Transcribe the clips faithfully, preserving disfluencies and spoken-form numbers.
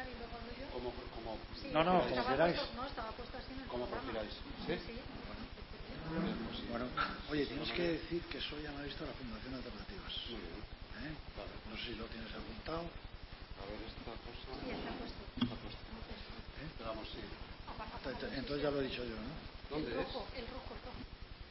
y luego hablo yo. Como, como, sí, no, no, como queráis. Puesto, no, estaba puesto así en el como programa. prefiráis. ¿Sí? Sí. Bueno, bien, pues sí. Bueno, oye, tienes que decir que soy analista de la Fundación Alternativas. Muy bien. ¿Eh? Vale. No sé si lo tienes apuntado. A ver, esta cosa. Sí, está puesto. Está puesta. ¿Eh? Pero vamos, sí. Entonces ya lo he dicho yo, ¿no? ¿Dónde el es? rojo, el rojo, el rojo.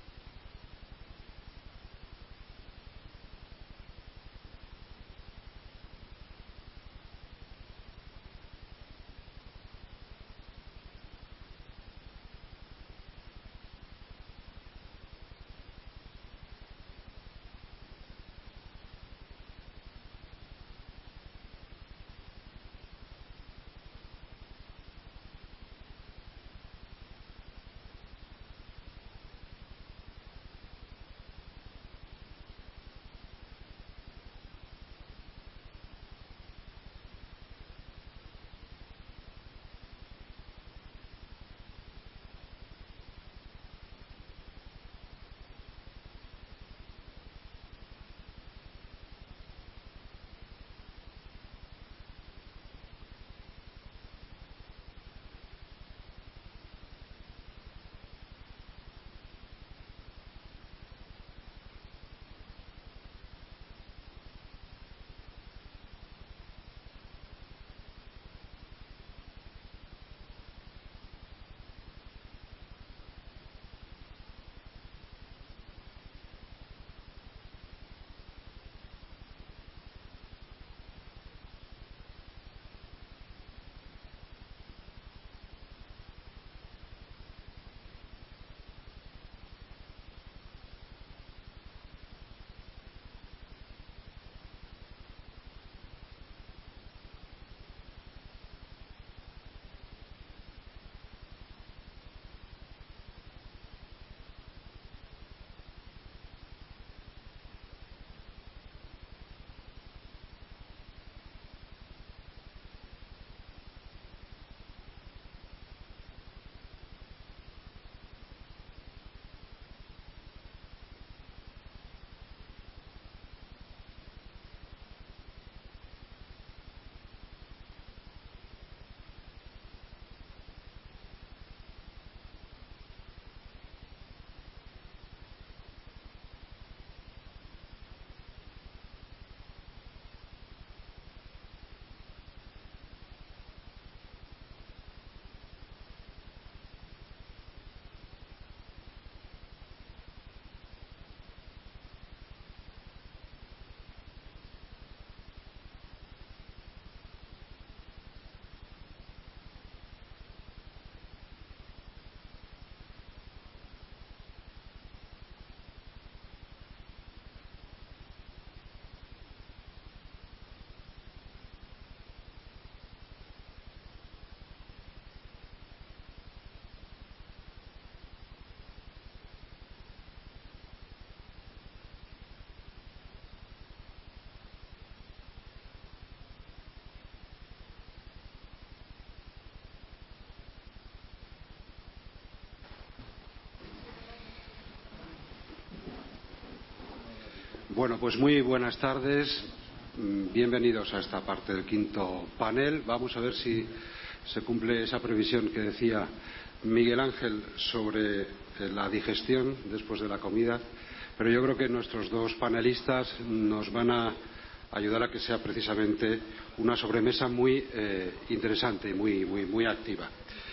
Bueno, pues muy buenas tardes. Bienvenidos a esta parte del quinto panel. Vamos a ver si se cumple esa previsión que decía Miguel Ángel sobre la digestión después de la comida. Pero yo creo que nuestros dos panelistas nos van a ayudar a que sea precisamente una sobremesa muy eh, interesante y muy, muy, muy activa.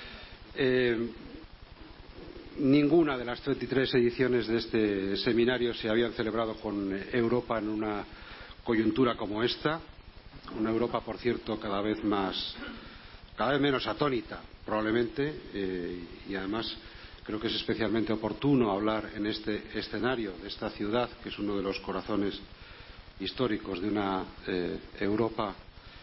Eh, Ninguna de las treinta y tres ediciones de este seminario se habían celebrado con Europa en una coyuntura como esta, una Europa, por cierto, cada vez más, cada vez menos atónita, probablemente, eh, y además creo que es especialmente oportuno hablar en este escenario de esta ciudad, que es uno de los corazones históricos de una eh, Europa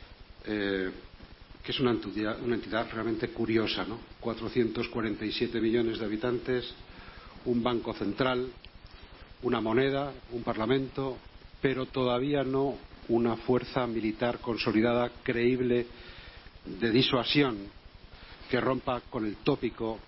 eh, que es una entidad, una entidad realmente curiosa, ¿no? cuatrocientos cuarenta y siete millones de habitantes, un banco central, una moneda, un parlamento, pero todavía no una fuerza militar consolidada, creíble, de disuasión, que rompa con el tópico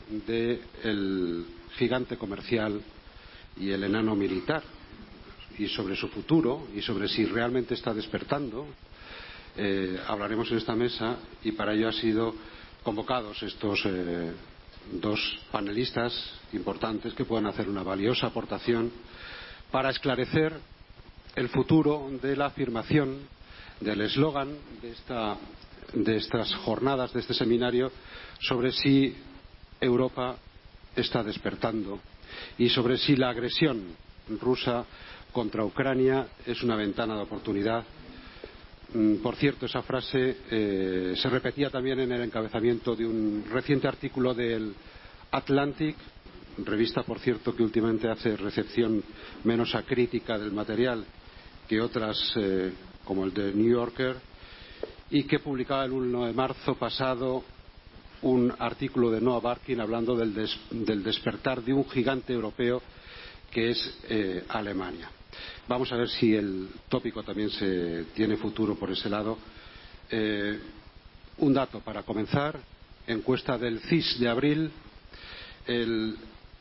del gigante comercial y el enano militar, y sobre su futuro, y sobre si realmente está despertando eh, hablaremos en esta mesa, y para ello han sido convocados estos eh, dos panelistas importantes que puedan hacer una valiosa aportación para esclarecer el futuro de la afirmación del eslogan de, esta, de estas jornadas, de este seminario, sobre si Europa está despertando y sobre si la agresión rusa contra Ucrania es una ventana de oportunidad. Por cierto, esa frase eh, se repetía también en el encabezamiento de un reciente artículo del Atlantic, revista, por cierto, que últimamente hace recepción menos acrítica del material que otras eh, como el de New Yorker, y que publicaba el uno de marzo pasado un artículo de Noah Barkin hablando del, des, del despertar de un gigante europeo que es eh, Alemania. Vamos a ver si el tópico también se tiene futuro por ese lado. Eh, un dato para comenzar: encuesta del C I S de abril, el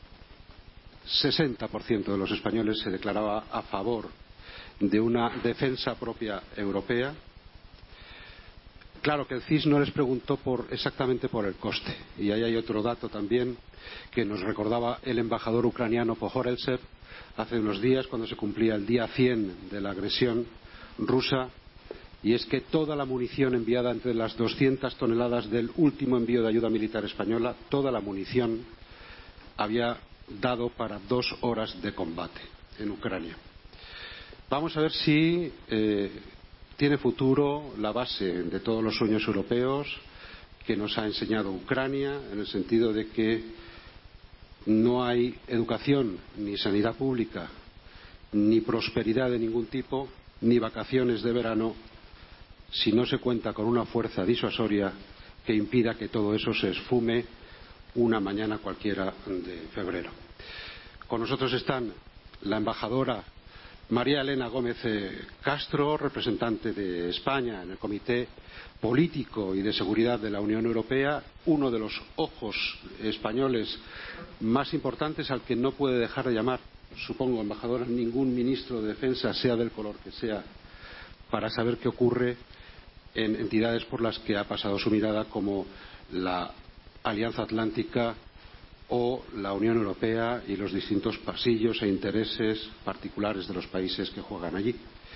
sesenta por ciento de los españoles se declaraba a favor de una defensa propia europea. Claro que el C I S no les preguntó por, exactamente por el coste, y ahí hay otro dato también que nos recordaba el embajador ucraniano Pohoreltsev hace unos días, cuando se cumplía el día cien de la agresión rusa, y es que toda la munición enviada, entre las doscientas toneladas del último envío de ayuda militar española, toda la munición había dado para dos horas de combate en Ucrania. Vamos a ver si eh, tiene futuro la base de todos los sueños europeos que nos ha enseñado Ucrania, en el sentido de que no hay educación, ni sanidad pública, ni prosperidad de ningún tipo, ni vacaciones de verano, si no se cuenta con una fuerza disuasoria que impida que todo eso se esfume una mañana cualquiera de febrero. Con nosotros están la embajadora María Elena Gómez Castro, representante de España en el Comité Político y de Seguridad de la Unión Europea, uno de los ojos españoles más importantes, al que no puede dejar de llamar, supongo, embajadora, ningún ministro de Defensa, sea del color que sea, para saber qué ocurre en entidades por las que ha pasado su mirada, como la Alianza Atlántica o la Unión Europea y los distintos pasillos e intereses particulares de los países que juegan allí.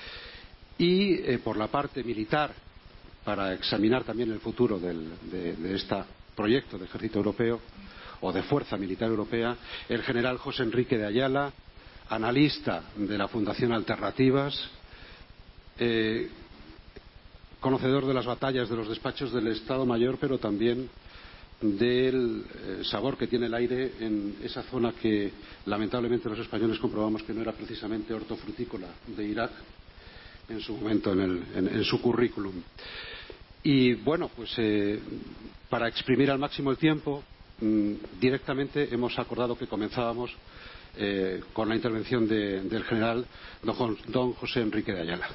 Y eh, por la parte militar, para examinar también el futuro del, de, de este proyecto de ejército europeo o de fuerza militar europea, el general José Enrique de Ayala, analista de la Fundación Alternativas, eh, conocedor de las batallas de los despachos del Estado Mayor, pero también del eh, sabor que tiene el aire en esa zona que lamentablemente los españoles comprobamos que no era precisamente hortofrutícola de Irak en su momento, en, el, en, en su currículum. Y bueno, pues eh, para exprimir al máximo el tiempo, mmm, directamente hemos acordado que comenzábamos eh, con la intervención de, del general don, don José Enrique de Ayala.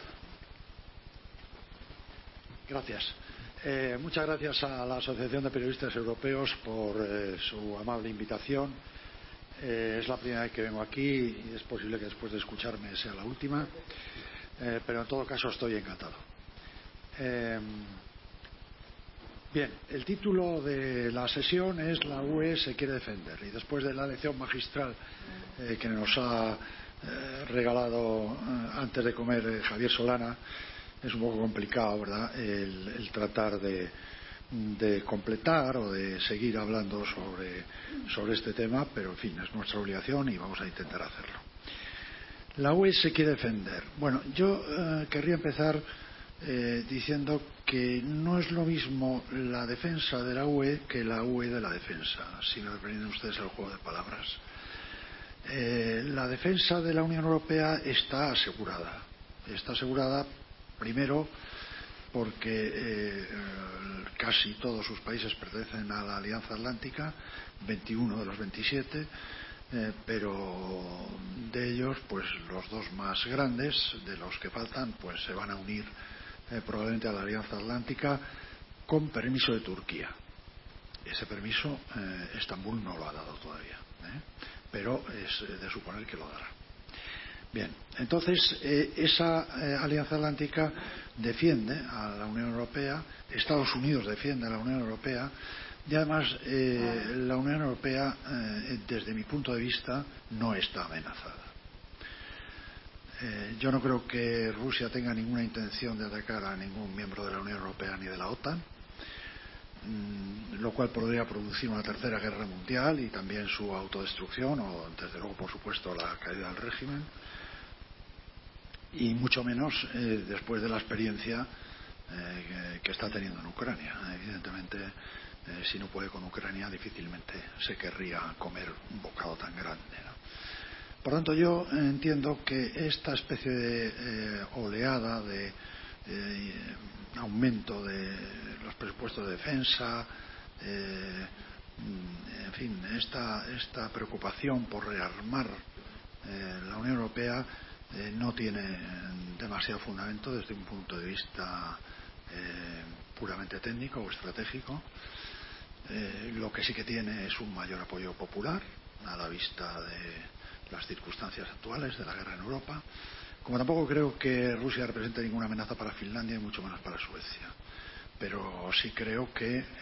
Gracias. Eh, muchas gracias a la Asociación de Periodistas Europeos por eh, su amable invitación. Eh, es la primera vez que vengo aquí y es posible que después de escucharme sea la última, eh, pero en todo caso estoy encantado. Eh, bien, el título de la sesión es "La U E se quiere defender", y después de la lección magistral eh, que nos ha eh, regalado eh, antes de comer eh, Javier Solana, es un poco complicado, ¿verdad?, el, el tratar de, de completar o de seguir hablando sobre, sobre este tema, pero en fin, es nuestra obligación y vamos a intentar hacerlo. La U E se quiere defender. Bueno, yo eh, querría empezar eh, diciendo que no es lo mismo la defensa de la U E que la U E de la defensa, si me permiten ustedes el juego de palabras. Eh, la defensa de la Unión Europea está asegurada. Está asegurada primero porque eh, casi todos sus países pertenecen a la Alianza Atlántica, veintiuno de los veintisiete, eh, pero de ellos, pues los dos más grandes, de los que faltan, pues se van a unir eh, probablemente a la Alianza Atlántica con permiso de Turquía. Ese permiso eh, Estambul no lo ha dado todavía, ¿eh? pero es de suponer que lo dará. Bien, entonces eh, esa eh, Alianza Atlántica defiende a la Unión Europea, Estados Unidos defiende a la Unión Europea y además eh, la Unión Europea, eh, desde mi punto de vista, no está amenazada. Eh, yo no creo que Rusia tenga ninguna intención de atacar a ningún miembro de la Unión Europea ni de la OTAN, lo cual podría producir una tercera guerra mundial y también su autodestrucción o, desde luego, por supuesto, la caída del régimen, y mucho menos eh, después de la experiencia eh, que, que está teniendo en Ucrania. Evidentemente, eh, si no puede con Ucrania, difícilmente se querría comer un bocado tan grande, ¿no? Por tanto, yo entiendo que esta especie de eh, oleada de eh, aumento de los presupuestos de defensa, eh, en fin, esta, esta preocupación por rearmar eh, la Unión Europea eh, no tiene demasiado fundamento desde un punto de vista eh, puramente técnico o estratégico. Eh, lo que sí que tiene es un mayor apoyo popular a la vista de las circunstancias actuales de la guerra en Europa. Como tampoco creo que Rusia represente ninguna amenaza para Finlandia y mucho menos para Suecia, pero sí creo que eh,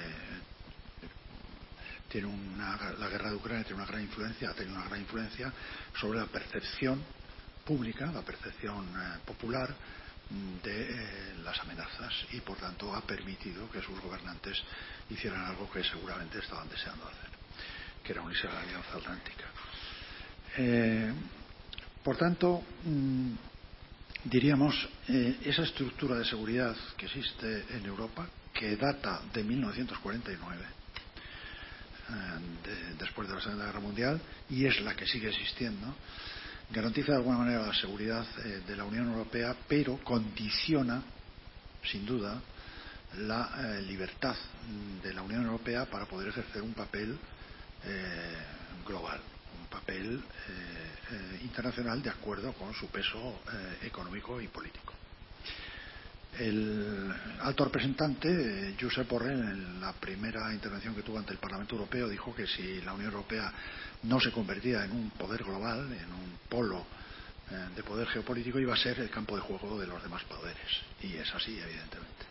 tiene una, la guerra de Ucrania tiene una gran influencia, ha tenido una gran influencia sobre la percepción pública, la percepción eh, popular de eh, las amenazas, y por tanto ha permitido que sus gobernantes hicieran algo que seguramente estaban deseando hacer, que era unirse a la Alianza Atlántica. Eh, por tanto, mmm, diríamos, eh, esa estructura de seguridad que existe en Europa, que data de mil novecientos cuarenta y nueve, eh, de, después de la Segunda Guerra Mundial, y es la que sigue existiendo, garantiza de alguna manera la seguridad eh, de la Unión Europea, pero condiciona, sin duda, la eh, libertad de la Unión Europea para poder ejercer un papel eh, global, un papel eh, eh, internacional de acuerdo con su peso eh, económico y político. El alto representante, eh, Josep Borrell, en la primera intervención que tuvo ante el Parlamento Europeo, dijo que si la Unión Europea no se convertía en un poder global, en un polo eh, de poder geopolítico, iba a ser el campo de juego de los demás poderes. Y es así, evidentemente.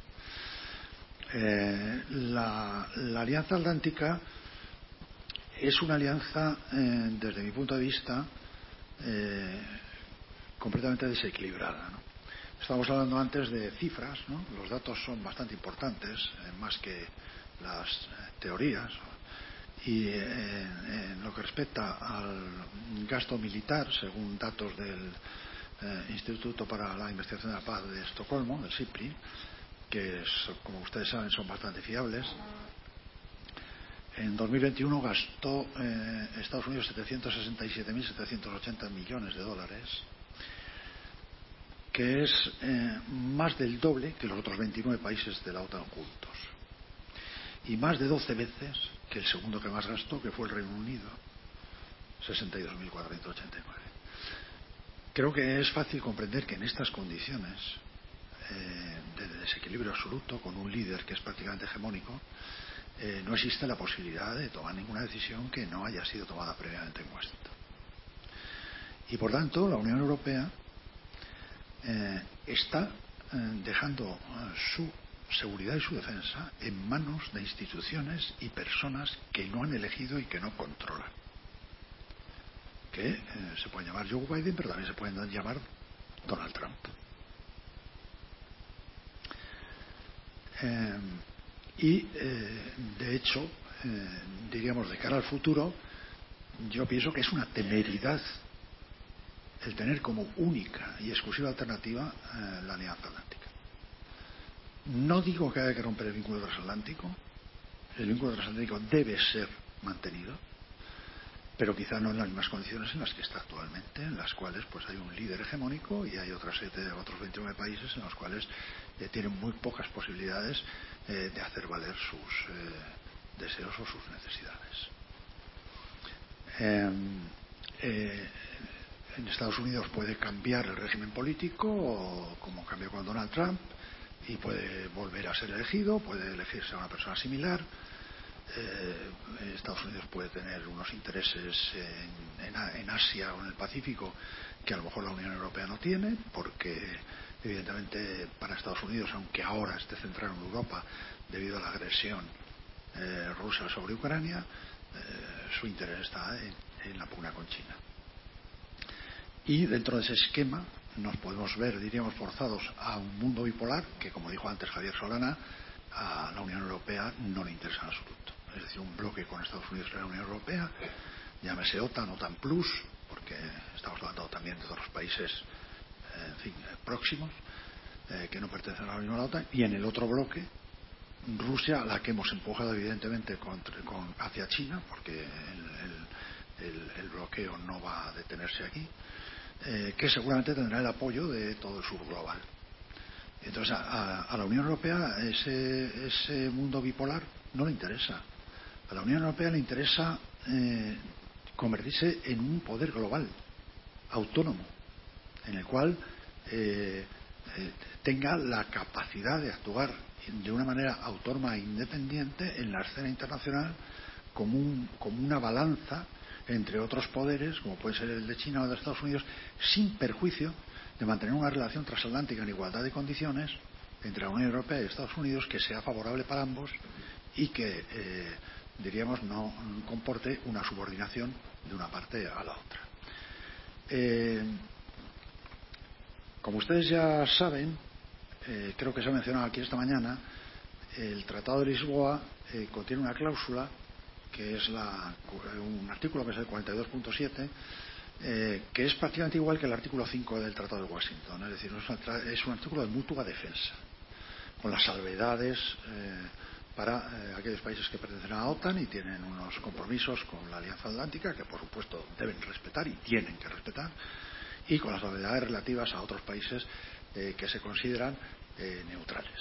Eh, la, la Alianza Atlántica es una alianza, eh, desde mi punto de vista, eh, completamente desequilibrada, ¿no? Estábamos hablando antes de cifras, ¿no? Los datos son bastante importantes, eh, más que las eh, teorías. Y eh, en lo que respecta al gasto militar, según datos del eh, Instituto para la Investigación de la Paz de Estocolmo, del SIPRI, que es, como ustedes saben, son bastante fiables, en dos mil veintiuno gastó eh, Estados Unidos setecientos sesenta y siete mil setecientos ochenta millones de dólares, que es eh, más del doble que los otros veintinueve países de la OTAN juntos, y más de doce veces que el segundo que más gastó, que fue el Reino Unido, sesenta y dos mil cuatrocientos ochenta y nueve. Creo que es fácil comprender que en estas condiciones eh, de desequilibrio absoluto, con un líder que es prácticamente hegemónico, eh, no existe la posibilidad de tomar ninguna decisión que no haya sido tomada previamente en Washington. Y por tanto, la Unión Europea eh, está eh, dejando eh, su seguridad y su defensa en manos de instituciones y personas que no han elegido y que no controlan, que eh, se pueden llamar Joe Biden, pero también se pueden llamar Donald Trump. Eh, y eh, de hecho, eh, diríamos, de cara al futuro, yo pienso que es una temeridad el tener como única y exclusiva alternativa eh, la Alianza Atlántica. No digo que haya que romper el vínculo transatlántico. El vínculo transatlántico debe ser mantenido, pero quizá no en las mismas condiciones en las que está actualmente, en las cuales pues hay un líder hegemónico y hay otras siete, otros veintinueve países en los cuales eh, tienen muy pocas posibilidades eh, de hacer valer sus eh, deseos o sus necesidades. Eh, eh, en Estados Unidos puede cambiar el régimen político, o como cambió con Donald Trump, y puede volver a ser elegido, puede elegirse a una persona similar, eh, Estados Unidos puede tener unos intereses en, en, en Asia o en el Pacífico que a lo mejor la Unión Europea no tiene, porque evidentemente para Estados Unidos, aunque ahora esté centrado en Europa debido a la agresión eh, rusa sobre Ucrania, eh, su interés está en, en la pugna con China. Y dentro de ese esquema nos podemos ver, diríamos, forzados a un mundo bipolar que, como dijo antes Javier Solana, a la Unión Europea no le interesa en absoluto. Es decir, un bloque con Estados Unidos y la Unión Europea, llámese OTAN, OTAN Plus, porque estamos hablando también de otros países eh, en fin, eh, próximos eh, que no pertenecen a la Unión Europea, y en el otro bloque Rusia, a la que hemos empujado evidentemente contra, con, hacia China, porque el, el, el, el bloqueo no va a detenerse aquí, eh, que seguramente tendrá el apoyo de todo el sur global. Entonces a, a la Unión Europea ese, ese mundo bipolar no le interesa. A la Unión Europea le interesa eh, convertirse en un poder global, autónomo, en el cual eh, eh, tenga la capacidad de actuar de una manera autónoma e independiente en la escena internacional como, un, como una balanza entre otros poderes, como puede ser el de China o de Estados Unidos, sin perjuicio de mantener una relación transatlántica en igualdad de condiciones entre la Unión Europea y Estados Unidos que sea favorable para ambos y que, eh, diríamos, no comporte una subordinación de una parte a la otra. Eh, como ustedes ya saben, eh, creo que se ha mencionado aquí esta mañana, el Tratado de Lisboa eh, contiene una cláusula que es la, un artículo que es el cuarenta y dos punto siete, eh, que es prácticamente igual que el artículo cinco del Tratado de Washington, es decir, es un artículo de mutua defensa, con las salvedades eh, para eh, aquellos países que pertenecen a la OTAN y tienen unos compromisos con la Alianza Atlántica que por supuesto deben respetar y tienen que respetar, y con las salvedades relativas a otros países eh, que se consideran eh, neutrales.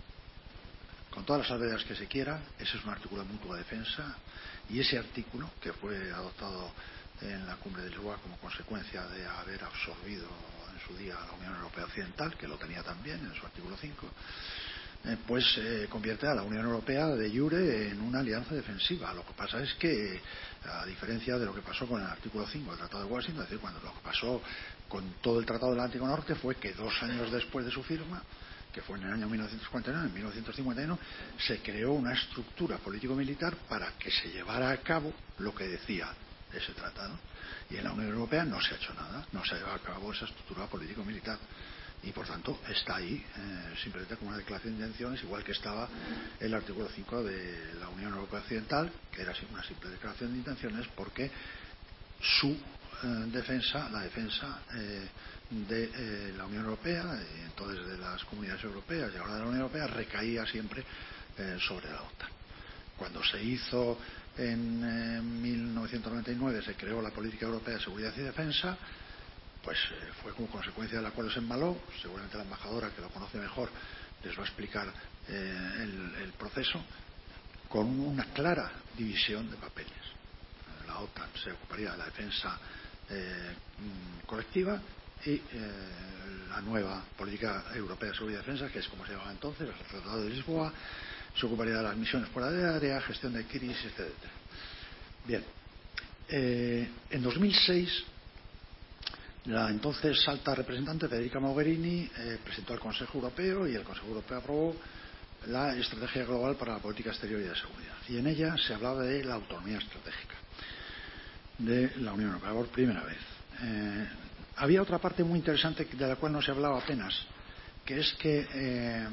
Con todas las salvedades que se quiera, ese es un artículo de mutua defensa, y ese artículo, que fue adoptado en la cumbre de Lisboa como consecuencia de haber absorbido en su día a la Unión Europea Occidental, que lo tenía también en su artículo cinco, eh, pues eh, convierte a la Unión Europea de jure en una alianza defensiva. Lo que pasa es que, a diferencia de lo que pasó con el artículo cinco del Tratado de Washington, es decir, cuando lo que pasó con todo el Tratado del Atlántico Norte fue que dos años después de su firma, que fue en el año mil novecientos cuarenta y nueve, en mil novecientos cincuenta y uno, se creó una estructura político-militar para que se llevara a cabo lo que decía ese tratado. Y en la Unión Europea no se ha hecho nada, no se ha llevado a cabo esa estructura político-militar. Y por tanto está ahí eh, simplemente como una declaración de intenciones, igual que estaba el artículo cinco de la Unión Europea Occidental, que era una simple declaración de intenciones, porque su eh, defensa, la defensa eh, de eh, la Unión Europea, y entonces de las comunidades europeas y ahora de la Unión Europea, recaía siempre eh, sobre la OTAN. Cuando se hizo en eh, mil novecientos noventa y nueve, se creó la Política Europea de Seguridad y Defensa, pues eh, fue como consecuencia del acuerdo se embaló. Seguramente la embajadora, que lo conoce mejor, les va a explicar eh, el, el proceso, con una clara división de papeles. La OTAN se ocuparía de la defensa eh, colectiva y eh, la nueva Política Europea de Seguridad y Defensa, que es como se llamaba entonces, el Tratado de Lisboa, se ocuparía de las misiones fuera de área, gestión de crisis, etcétera. Bien, eh, en dos mil seis la entonces alta representante Federica Mogherini eh, presentó al Consejo Europeo y el Consejo Europeo aprobó la Estrategia Global para la Política Exterior y de Seguridad. Y en ella se hablaba de la autonomía estratégica de la Unión Europea por primera vez. Eh, había otra parte muy interesante de la cual no se hablaba apenas, que es que eh,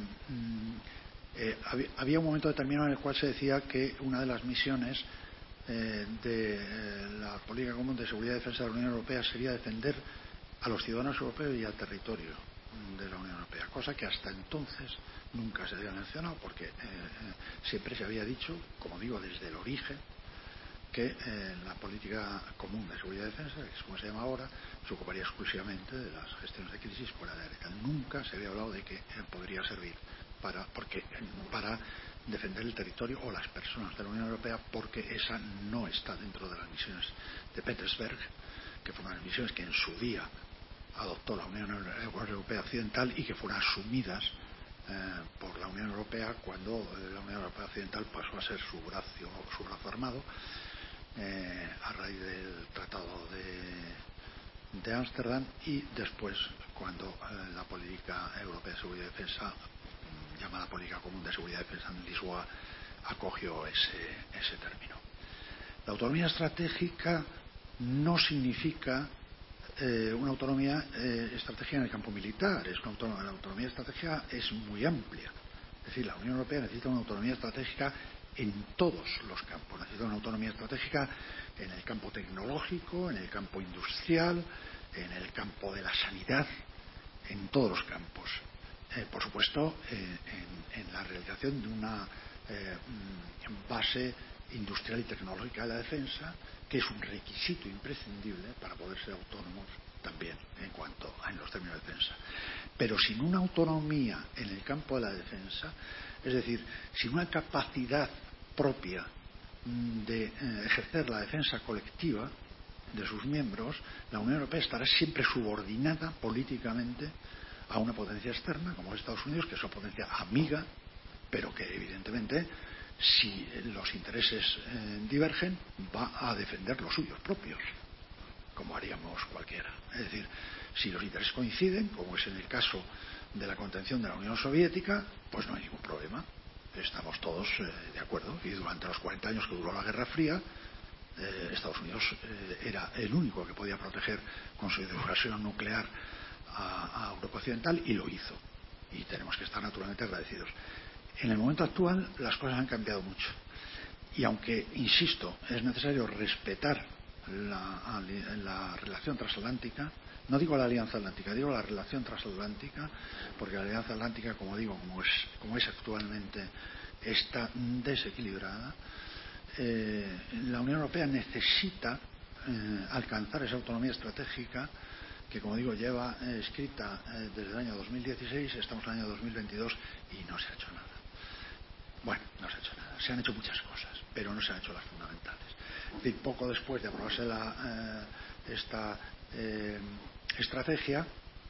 eh, había, había un momento determinado en el cual se decía que una de las misiones eh, de eh, la Política Común de Seguridad y Defensa de la Unión Europea sería defender a los ciudadanos europeos y al territorio de la Unión Europea, cosa que hasta entonces nunca se había mencionado, porque eh, eh, siempre se había dicho, como digo, desde el origen, que eh, la política común de seguridad y defensa, que es como se llama ahora, se ocuparía exclusivamente de las gestiones de crisis fuera de área. Nunca se había hablado de que eh, podría servir para, porque, para defender el territorio o las personas de la Unión Europea, porque esa no está dentro de las misiones de Petersberg, que fueron las misiones que en su día adoptó la Unión Europea Occidental y que fueron asumidas eh, por la Unión Europea cuando eh, la Unión Europea Occidental pasó a ser su brazo, su brazo armado eh, a raíz del Tratado de, de Ámsterdam, y después cuando eh, la política europea de seguridad y defensa, llamada política común de seguridad y defensa en Lisboa, acogió ese, ese término. La autonomía estratégica no significa eh, una autonomía eh, estratégica en el campo militar. Es una autonomía, la autonomía estratégica es muy amplia. Es decir, la Unión Europea necesita una autonomía estratégica en todos los campos. Necesita una autonomía estratégica en el campo tecnológico, en el campo industrial, en el campo de la sanidad, en todos los campos. Eh, por supuesto, eh, en, en la realización de una eh, base industrial y tecnológica de la defensa, que es un requisito imprescindible para poder ser autónomos también en cuanto a en los términos de defensa. Pero sin una autonomía en el campo de la defensa, es decir, sin una capacidad propia de eh, ejercer la defensa colectiva de sus miembros, la Unión Europea estará siempre subordinada políticamente a una potencia externa como es Estados Unidos, que es una potencia amiga, pero que evidentemente, si los intereses eh, divergen, va a defender los suyos propios, como haríamos cualquiera. Es decir, si los intereses coinciden, como es en el caso de la contención de la Unión Soviética, pues no hay ningún problema. Estamos todos eh, de acuerdo. Y durante los cuarenta años que duró la Guerra Fría, eh, Estados Unidos eh, era el único que podía proteger con su disuasión nuclear a, a Europa Occidental, y lo hizo. Y tenemos que estar naturalmente agradecidos. En el momento actual las cosas han cambiado mucho. Y aunque, insisto, es necesario respetar la, la relación transatlántica, no digo la Alianza Atlántica, digo la relación transatlántica, porque la Alianza Atlántica, como digo, como es, como es actualmente, está desequilibrada. Eh, la Unión Europea necesita eh, alcanzar esa autonomía estratégica que, como digo, lleva eh, escrita eh, desde el año dos mil dieciséis, estamos en el año dos mil veintidós y no se ha hecho nada. Bueno, no se ha hecho nada. Se han hecho muchas cosas, pero no se han hecho las fundamentales. Es decir, poco después de aprobarse la, eh, esta eh, estrategia,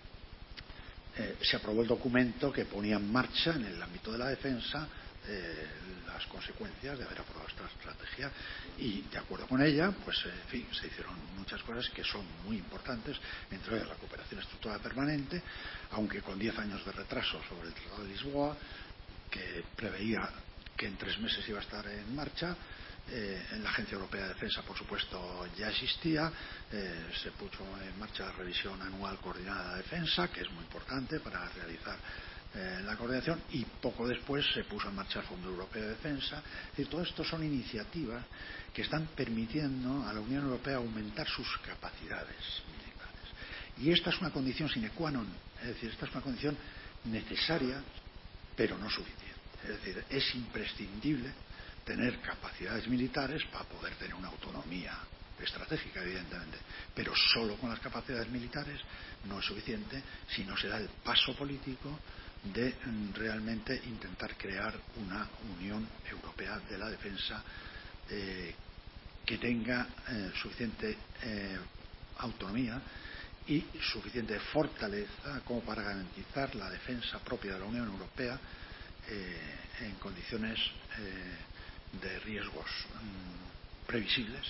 eh, se aprobó el documento que ponía en marcha en el ámbito de la defensa eh, las consecuencias de haber aprobado esta estrategia, y de acuerdo con ella, pues en fin, se hicieron muchas cosas que son muy importantes, entre ellas la cooperación estructurada permanente, aunque con diez años de retraso sobre el Tratado de Lisboa, que preveía que en tres meses iba a estar en marcha. Eh, en la Agencia Europea de Defensa, por supuesto, ya existía. Eh, se puso en marcha la revisión anual coordinada de defensa, que es muy importante para realizar eh, la coordinación, y poco después se puso en marcha el Fondo Europeo de Defensa. Es decir, todo esto son iniciativas que están permitiendo a la Unión Europea aumentar sus capacidades militares. Y esta es una condición sine qua non, es decir, esta es una condición necesaria, pero no suficiente. Es decir, es imprescindible tener capacidades militares para poder tener una autonomía estratégica, evidentemente, pero solo con las capacidades militares no es suficiente si no se da el paso político de realmente intentar crear una Unión Europea de la Defensa eh, que tenga eh, suficiente eh, autonomía y suficiente fortaleza como para garantizar la defensa propia de la Unión Europea eh, en condiciones eh, de riesgos mmm, previsibles,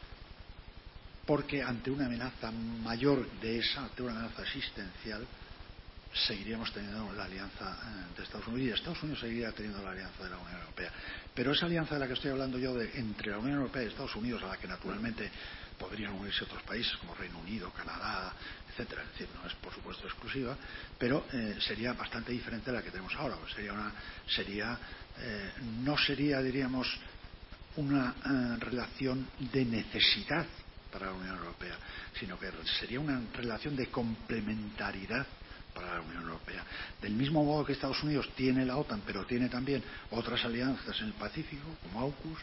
porque ante una amenaza mayor de esa, ante una amenaza existencial, seguiríamos teniendo la alianza de Estados Unidos, y Estados Unidos seguiría teniendo la alianza de la Unión Europea. Pero esa alianza de la que estoy hablando yo, de, entre la Unión Europea y Estados Unidos, a la que naturalmente podrían unirse otros países como Reino Unido, Canadá, etcétera, es decir, no es por supuesto exclusiva, pero eh, sería bastante diferente de la que tenemos ahora. Pues sería una, sería, eh, no sería, diríamos, una eh, relación de necesidad para la Unión Europea, sino que sería una relación de complementariedad para la Unión Europea. Del mismo modo que Estados Unidos tiene la OTAN, pero tiene también otras alianzas en el Pacífico, como AUKUS,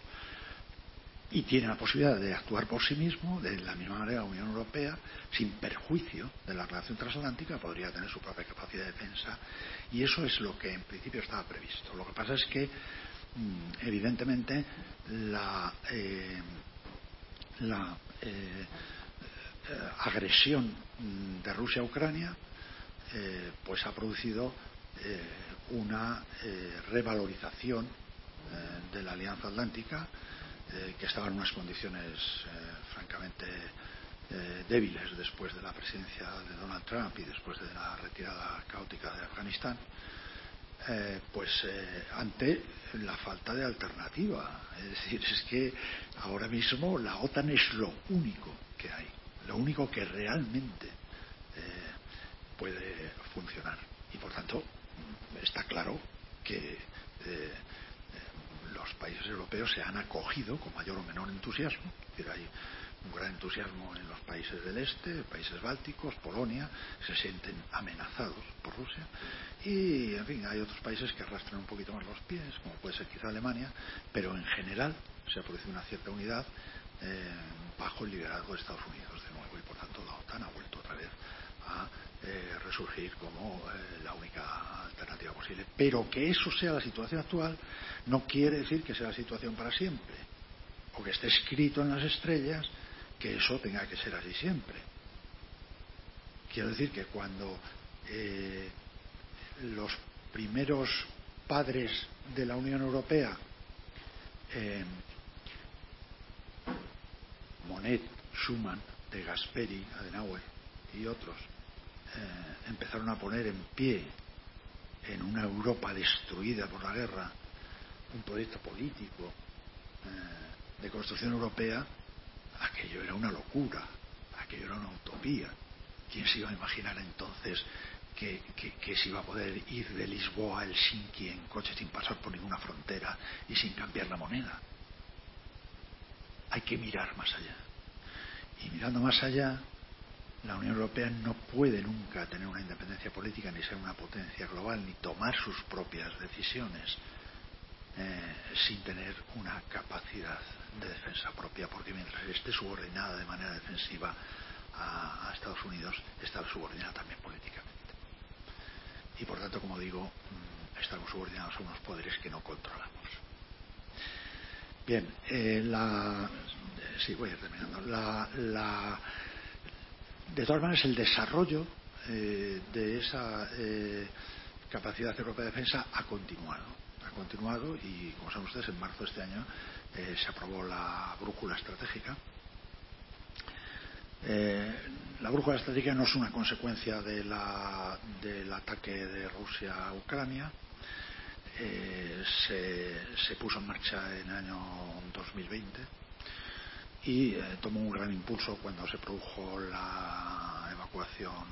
y tiene la posibilidad de actuar por sí mismo, de la misma manera la Unión Europea, sin perjuicio de la relación transatlántica, podría tener su propia capacidad de defensa, y eso es lo que en principio estaba previsto. Lo que pasa es que, evidentemente, la, eh, la eh, agresión de Rusia a Ucrania Eh, pues ha producido eh, una eh, revalorización eh, de la Alianza Atlántica, eh, que estaba en unas condiciones eh, francamente eh, débiles después de la presidencia de Donald Trump y después de la retirada caótica de Afganistán, eh, pues eh, ante la falta de alternativa. Es decir, es que ahora mismo la OTAN es lo único que hay, lo único que realmente eh, puede funcionar. Y por tanto, está claro que eh, los países europeos se han acogido con mayor o menor entusiasmo. Es decir, hay un gran entusiasmo en los países del este, países bálticos, Polonia, se sienten amenazados por Rusia. Y, en fin, hay otros países que arrastran un poquito más los pies, como puede ser quizá Alemania, pero en general se ha producido una cierta unidad eh, bajo el liderazgo de Estados Unidos de nuevo, y por tanto la OTAN ha vuelto otra vez a eh, resurgir como eh, la única alternativa posible. Pero que eso sea la situación actual no quiere decir que sea la situación para siempre, o que esté escrito en las estrellas que eso tenga que ser así siempre. Quiero decir que cuando eh, los primeros padres de la Unión Europea, eh, Monnet, Schuman, de Gasperi, Adenauer y otros, eh, empezaron a poner en pie en una Europa destruida por la guerra un proyecto político eh, de construcción europea, aquello era una locura, aquello era una utopía. ¿Quién se iba a imaginar entonces que, que, que se iba a poder ir de Lisboa a Helsinki en coche sin pasar por ninguna frontera y sin cambiar la moneda? Hay que mirar más allá. Y mirando más allá, la Unión Europea no puede nunca tener una independencia política, ni ser una potencia global, ni tomar sus propias decisiones eh, sin tener una capacidad de defensa propia, porque mientras esté subordinada de manera defensiva a, a Estados Unidos, está subordinada también políticamente. Y por tanto, como digo, estamos subordinados a unos poderes que no controlamos. Bien, eh, la, eh, sí, voy a ir terminando. La, la, de todas maneras, el desarrollo eh, de esa eh, capacidad europea de defensa ha continuado. Ha continuado y, como saben ustedes, en marzo de este año eh, se aprobó la brújula estratégica. Eh, la brújula estratégica no es una consecuencia de la, del ataque de Rusia a Ucrania. Eh, se, se puso en marcha en el año dos mil veinte y eh, tomó un gran impulso cuando se produjo la evacuación,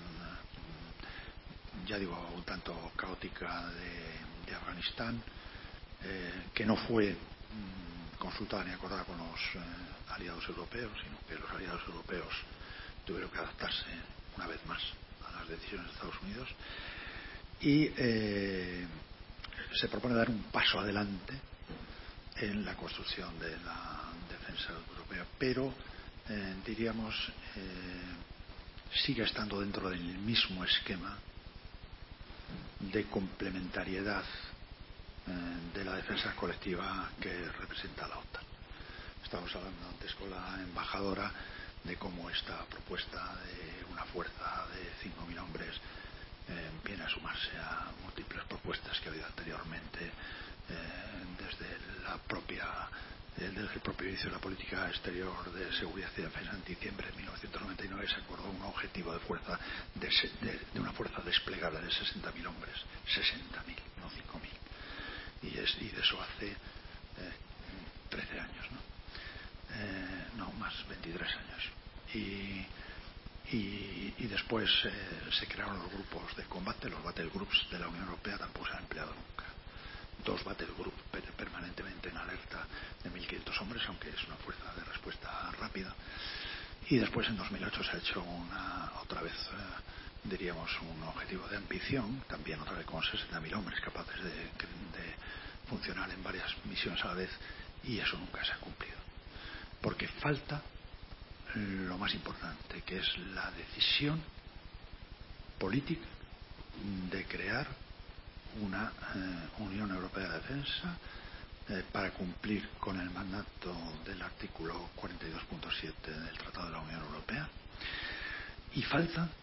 ya digo, un tanto caótica de, de Afganistán, eh, que no fue mm, consultada ni acordada con los eh, aliados europeos, sino que los aliados europeos tuvieron que adaptarse una vez más a las decisiones de Estados Unidos y eh, se propone dar un paso adelante en la construcción de la defensa europea, pero eh, diríamos eh, sigue estando dentro del mismo esquema de complementariedad eh, de la defensa colectiva que representa la OTAN. Estamos hablando antes con la embajadora de cómo esta propuesta de una fuerza de cinco mil hombres eh, viene a sumarse a múltiples propuestas que ha habido anteriormente eh, desde la propia eh, desde el propio inicio de la política exterior de seguridad y defensa. En diciembre de mil novecientos noventa y nueve se acordó un objetivo de fuerza de, de, de una fuerza desplegable de sesenta mil hombres, sesenta mil, no cinco mil, y, es, y de eso hace eh, trece años, ¿no? Eh, no, más, veintitrés años. Y, y, y después eh, se crearon los grupos de combate, los battle groups de la Unión Europea tampoco se han empleado nunca. Dos battle groups per, permanentemente en alerta de mil quinientos hombres, aunque es una fuerza de respuesta rápida. Y después en dos mil ocho se ha hecho una, otra vez, eh, diríamos, un objetivo de ambición, también otra vez con sesenta mil hombres capaces de, de funcionar en varias misiones a la vez, y eso nunca se ha cumplido. Porque falta lo más importante, que es la decisión política de crear una eh, Unión Europea de Defensa eh, para cumplir con el mandato del artículo cuarenta y dos punto siete del Tratado de la Unión Europea. Y falta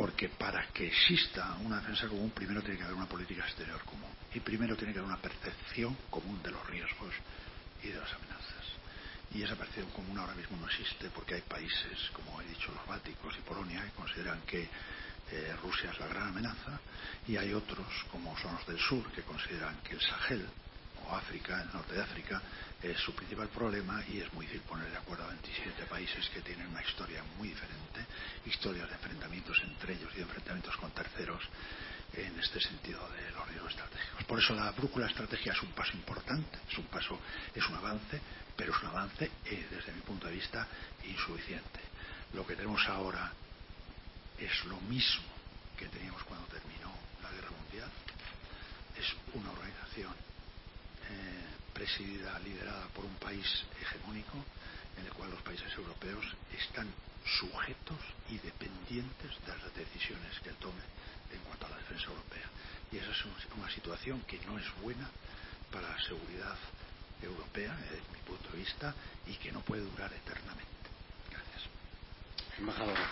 porque para que exista una defensa común primero tiene que haber una política exterior común y primero tiene que haber una percepción común de los riesgos y de las amenazas. Y esa percepción común ahora mismo no existe porque hay países, como he dicho, los bálticos y Polonia, que consideran que eh, Rusia es la gran amenaza, y hay otros, como son los del sur, que consideran que el Sahel o África, el norte de África, es su principal problema, y es muy difícil poner de acuerdo a veintisiete países que tienen una historia muy diferente, historias de enfrentamientos entre ellos y de enfrentamientos con terceros en este sentido de los riesgos estratégicos. Por eso la brújula estratégica es un paso importante, es un paso, es un avance, pero es un avance eh, desde mi punto de vista insuficiente. Lo que tenemos ahora es lo mismo que teníamos cuando terminó la Guerra Mundial. Es una organización eh, presidida, liderada por un país hegemónico, en el cual los países europeos están sujetos y dependientes de las decisiones que él tome en cuanto a la defensa europea. Y esa es una situación que no es buena para la seguridad europea, desde mi punto de vista, y que no puede durar eternamente. Gracias. Embajadora.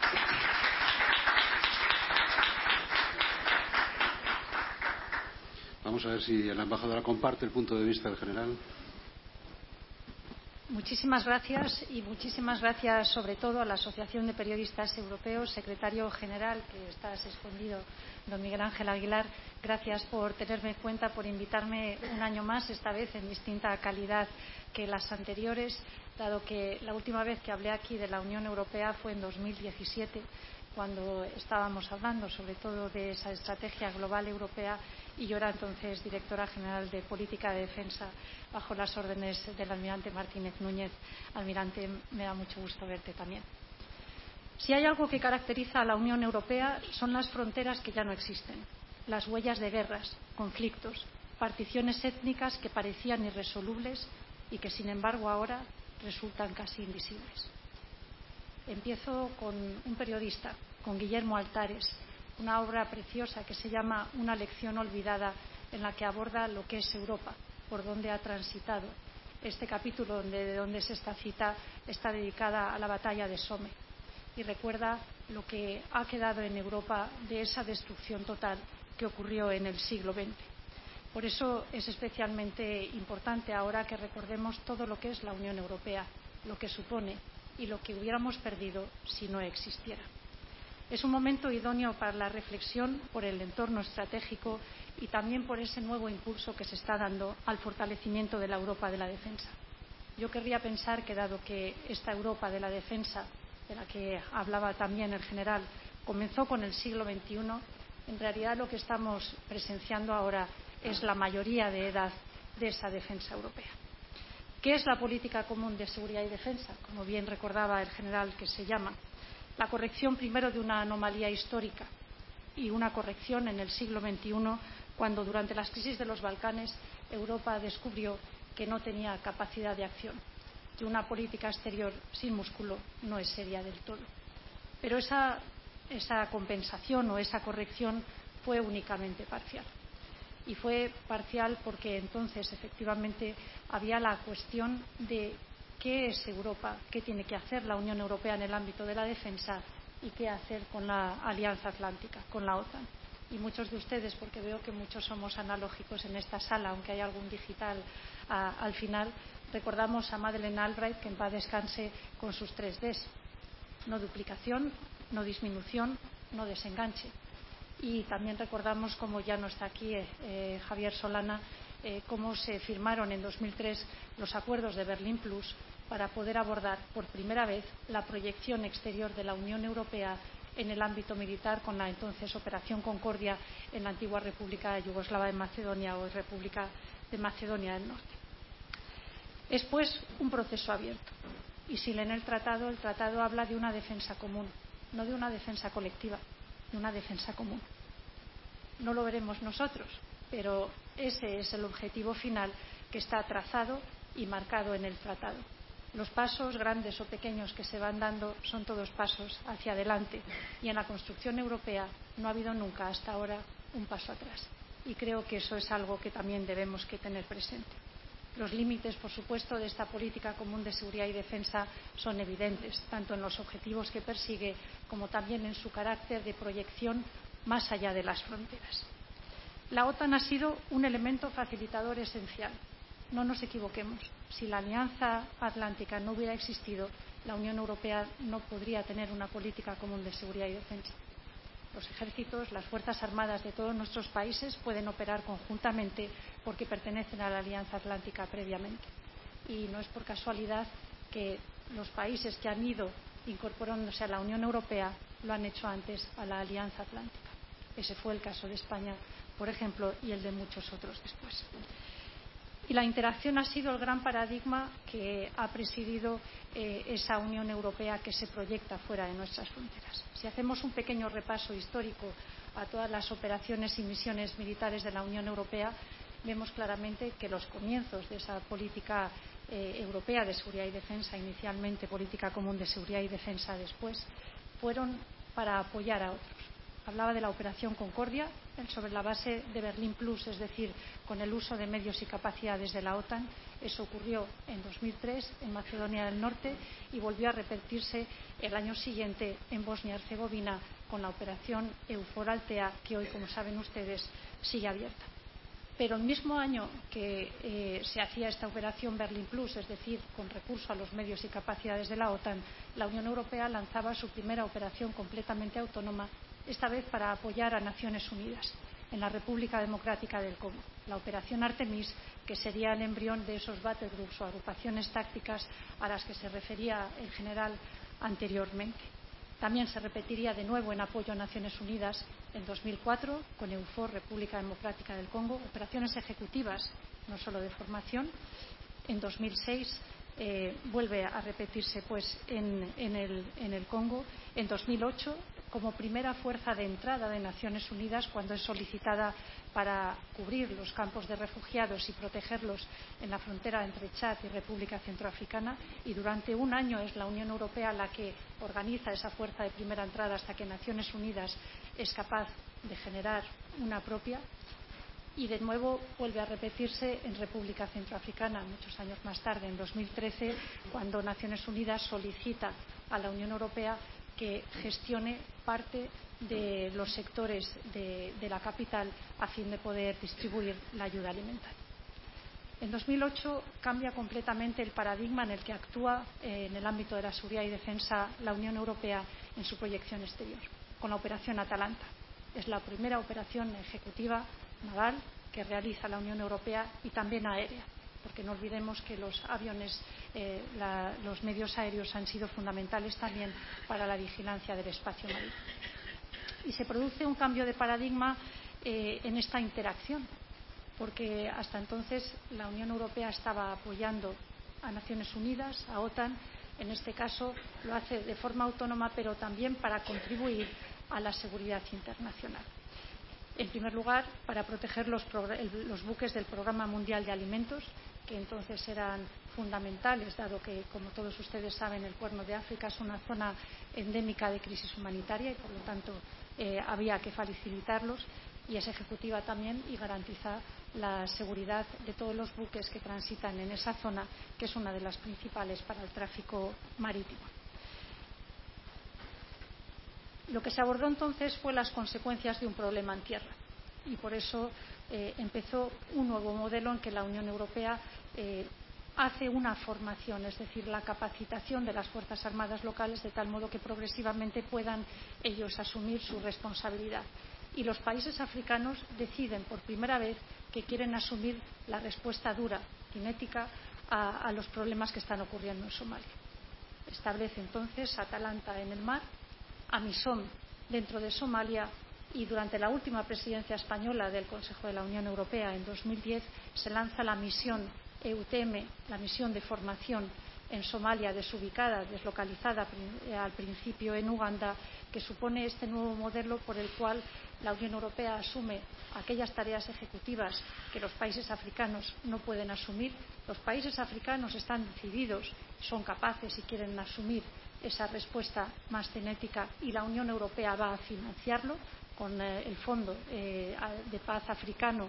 Vamos a ver si la embajadora comparte el punto de vista del general. Muchísimas gracias y muchísimas gracias sobre todo a la Asociación de Periodistas Europeos, secretario general, que estás escondido, don Miguel Ángel Aguilar. Gracias por tenerme en cuenta, por invitarme un año más, esta vez en distinta calidad que las anteriores, dado que la última vez que hablé aquí de la Unión Europea fue en dos mil diecisiete, cuando estábamos hablando sobre todo de esa estrategia global europea, y yo era entonces directora general de Política de Defensa bajo las órdenes del almirante Martínez Núñez. Almirante, me da mucho gusto verte también. Si hay algo que caracteriza a la Unión Europea son las fronteras que ya no existen, las huellas de guerras, conflictos, particiones étnicas que parecían irresolubles y que sin embargo ahora resultan casi invisibles. Empiezo con un periodista, con Guillermo Altares, una obra preciosa que se llama Una lección olvidada, en la que aborda lo que es Europa, por donde ha transitado. Este capítulo donde, de donde es esta cita está dedicada a la batalla de Somme y recuerda lo que ha quedado en Europa de esa destrucción total que ocurrió en el siglo veinte. Por eso es especialmente importante ahora que recordemos todo lo que es la Unión Europea, lo que supone y lo que hubiéramos perdido si no existiera. Es un momento idóneo para la reflexión por el entorno estratégico y también por ese nuevo impulso que se está dando al fortalecimiento de la Europa de la defensa. Yo querría pensar que, dado que esta Europa de la defensa, de la que hablaba también el general, comenzó con el siglo veintiuno, en realidad lo que estamos presenciando ahora es la mayoría de edad de esa defensa europea. ¿Qué es la política común de seguridad y defensa? Como bien recordaba el general, que se llama la corrección primero de una anomalía histórica y una corrección en el siglo veintiuno, cuando durante las crisis de los Balcanes Europa descubrió que no tenía capacidad de acción, que una política exterior sin músculo no es seria del todo. Pero esa, esa compensación o esa corrección fue únicamente parcial. Y fue parcial porque entonces efectivamente había la cuestión de qué es Europa, qué tiene que hacer la Unión Europea en el ámbito de la defensa y qué hacer con la Alianza Atlántica, con la OTAN. Y muchos de ustedes, porque veo que muchos somos analógicos en esta sala, aunque hay algún digital a, al final, recordamos a Madeleine Albright, que en paz descanse, con sus tres Ds: no duplicación, no disminución, no desenganche. Y también recordamos, como ya no está aquí eh, eh, Javier Solana, eh, cómo se firmaron en dos mil tres los acuerdos de Berlín Plus para poder abordar por primera vez la proyección exterior de la Unión Europea en el ámbito militar, con la entonces Operación Concordia en la antigua República Yugoslava de Macedonia, o República de Macedonia del Norte. Es pues un proceso abierto, y si leen el tratado, el tratado habla de una defensa común, no de una defensa colectiva, de una defensa común. No lo veremos nosotros, pero ese es el objetivo final que está trazado y marcado en el tratado. Los pasos, grandes o pequeños, que se van dando son todos pasos hacia adelante, y en la construcción europea no ha habido nunca hasta ahora un paso atrás. Y creo que eso es algo que también debemos que tener presente. Los límites, por supuesto, de esta política común de seguridad y defensa son evidentes, tanto en los objetivos que persigue como también en su carácter de proyección más allá de las fronteras. La OTAN ha sido un elemento facilitador esencial. No nos equivoquemos. Si la Alianza Atlántica no hubiera existido, la Unión Europea no podría tener una política común de seguridad y defensa. Los ejércitos, las fuerzas armadas de todos nuestros países pueden operar conjuntamente porque pertenecen a la Alianza Atlántica previamente. Y no es por casualidad que los países que han ido incorporándose a la Unión Europea lo han hecho antes a la Alianza Atlántica. Ese fue el caso de España, por ejemplo, y el de muchos otros después. Y la interacción ha sido el gran paradigma que ha presidido eh, esa Unión Europea que se proyecta fuera de nuestras fronteras. Si hacemos un pequeño repaso histórico a todas las operaciones y misiones militares de la Unión Europea, vemos claramente que los comienzos de esa política eh, europea de seguridad y defensa, inicialmente política común de seguridad y defensa después, fueron para apoyar a otros. Hablaba de la Operación Concordia sobre la base de Berlín Plus, es decir, con el uso de medios y capacidades de la OTAN. Eso ocurrió en dos mil tres en Macedonia del Norte y volvió a repetirse el año siguiente en Bosnia-Herzegovina con la Operación EUFOR Althea, que hoy, como saben ustedes, sigue abierta. Pero el mismo año que eh, se hacía esta Operación Berlín Plus, es decir, con recurso a los medios y capacidades de la OTAN, la Unión Europea lanzaba su primera operación completamente autónoma, esta vez para apoyar a Naciones Unidas en la República Democrática del Congo, la Operación Artemis, que sería el embrión de esos battle groups o agrupaciones tácticas a las que se refería el general anteriormente. También se repetiría de nuevo en apoyo a Naciones Unidas en dos mil cuatro con EUFOR, República Democrática del Congo, operaciones ejecutivas, no solo de formación. En dos mil seis eh, vuelve a repetirse pues, en, en, el, en el Congo. En dos mil ocho, como primera fuerza de entrada de Naciones Unidas, cuando es solicitada para cubrir los campos de refugiados y protegerlos en la frontera entre Chad y República Centroafricana, y durante un año es la Unión Europea la que organiza esa fuerza de primera entrada hasta que Naciones Unidas es capaz de generar una propia. Y de nuevo vuelve a repetirse en República Centroafricana, muchos años más tarde, en dos mil trece, cuando Naciones Unidas solicita a la Unión Europea que gestione parte de los sectores de, de la capital a fin de poder distribuir la ayuda alimentaria. En dos mil ocho cambia completamente el paradigma en el que actúa eh, en el ámbito de la seguridad y defensa la Unión Europea en su proyección exterior, con la Operación Atalanta. Es la primera operación ejecutiva naval que realiza la Unión Europea y también aérea, porque no olvidemos que los aviones, eh, la, los medios aéreos han sido fundamentales también para la vigilancia del espacio marítimo. Y se produce un cambio de paradigma eh, en esta interacción, porque hasta entonces la Unión Europea estaba apoyando a Naciones Unidas, a OTAN, en este caso lo hace de forma autónoma, pero también para contribuir a la seguridad internacional. En primer lugar, para proteger los, los buques del Programa Mundial de Alimentos, que entonces eran fundamentales, dado que, como todos ustedes saben, el Cuerno de África es una zona endémica de crisis humanitaria y, por lo tanto, eh, había que facilitarlos, y es ejecutiva también y garantiza la seguridad de todos los buques que transitan en esa zona, que es una de las principales para el tráfico marítimo. Lo que se abordó entonces fue las consecuencias de un problema en tierra, y por eso eh, empezó un nuevo modelo en que la Unión Europea eh, hace una formación, es decir, la capacitación de las Fuerzas Armadas locales, de tal modo que progresivamente puedan ellos asumir su responsabilidad. Y los países africanos deciden por primera vez que quieren asumir la respuesta dura, cinética, a, a los problemas que están ocurriendo en Somalia. Establece entonces Atalanta en el mar, AMISOM dentro de Somalia, y durante la última presidencia española del Consejo de la Unión Europea en dos mil diez se lanza la misión E U T M, la misión de formación en Somalia, desubicada, deslocalizada al principio en Uganda, que supone este nuevo modelo por el cual la Unión Europea asume aquellas tareas ejecutivas que los países africanos no pueden asumir. Los países africanos están decididos, son capaces y quieren asumir esa respuesta más cinética, y la Unión Europea va a financiarlo con eh, el Fondo eh, de Paz Africano, que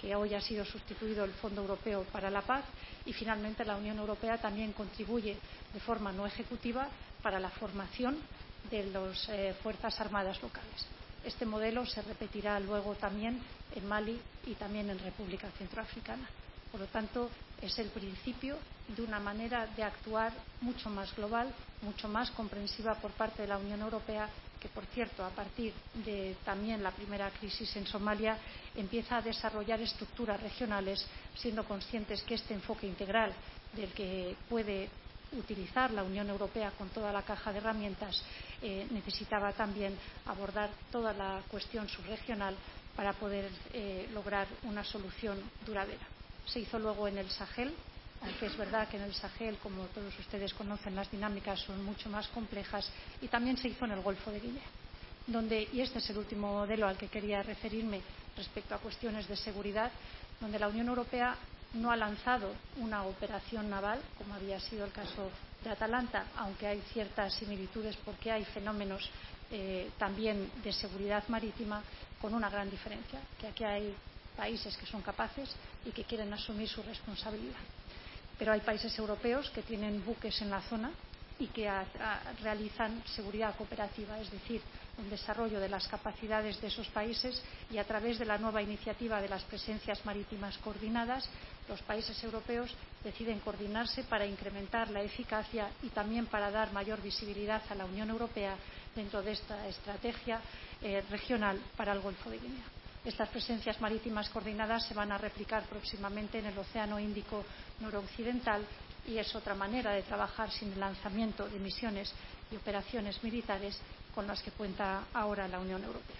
que hoy ha sido sustituido el Fondo Europeo para la Paz, y finalmente la Unión Europea también contribuye de forma no ejecutiva para la formación de las eh, Fuerzas Armadas locales. Este modelo se repetirá luego también en Mali y también en República Centroafricana. Por lo tanto, es el principio de una manera de actuar mucho más global, mucho más comprensiva por parte de la Unión Europea, que, por cierto, a partir de también la primera crisis en Somalia, empieza a desarrollar estructuras regionales, siendo conscientes que este enfoque integral del que puede utilizar la Unión Europea con toda la caja de herramientas eh, necesitaba también abordar toda la cuestión subregional para poder eh, lograr una solución duradera. Se hizo luego en el Sahel, aunque es verdad que en el Sahel, como todos ustedes conocen, las dinámicas son mucho más complejas, y también se hizo en el Golfo de Guinea, donde, y este es el último modelo al que quería referirme respecto a cuestiones de seguridad, donde la Unión Europea no ha lanzado una operación naval, como había sido el caso de Atalanta, aunque hay ciertas similitudes porque hay fenómenos eh, también de seguridad marítima, con una gran diferencia, que aquí hay países que son capaces y que quieren asumir su responsabilidad. Pero hay países europeos que tienen buques en la zona y que a, a, realizan seguridad cooperativa, es decir, un desarrollo de las capacidades de esos países, y a través de la nueva iniciativa de las presencias marítimas coordinadas, los países europeos deciden coordinarse para incrementar la eficacia y también para dar mayor visibilidad a la Unión Europea dentro de esta estrategia eh, regional para el Golfo de Guinea. Estas presencias marítimas coordinadas se van a replicar próximamente en el Océano Índico noroccidental, y es otra manera de trabajar sin el lanzamiento de misiones y operaciones militares con las que cuenta ahora la Unión Europea.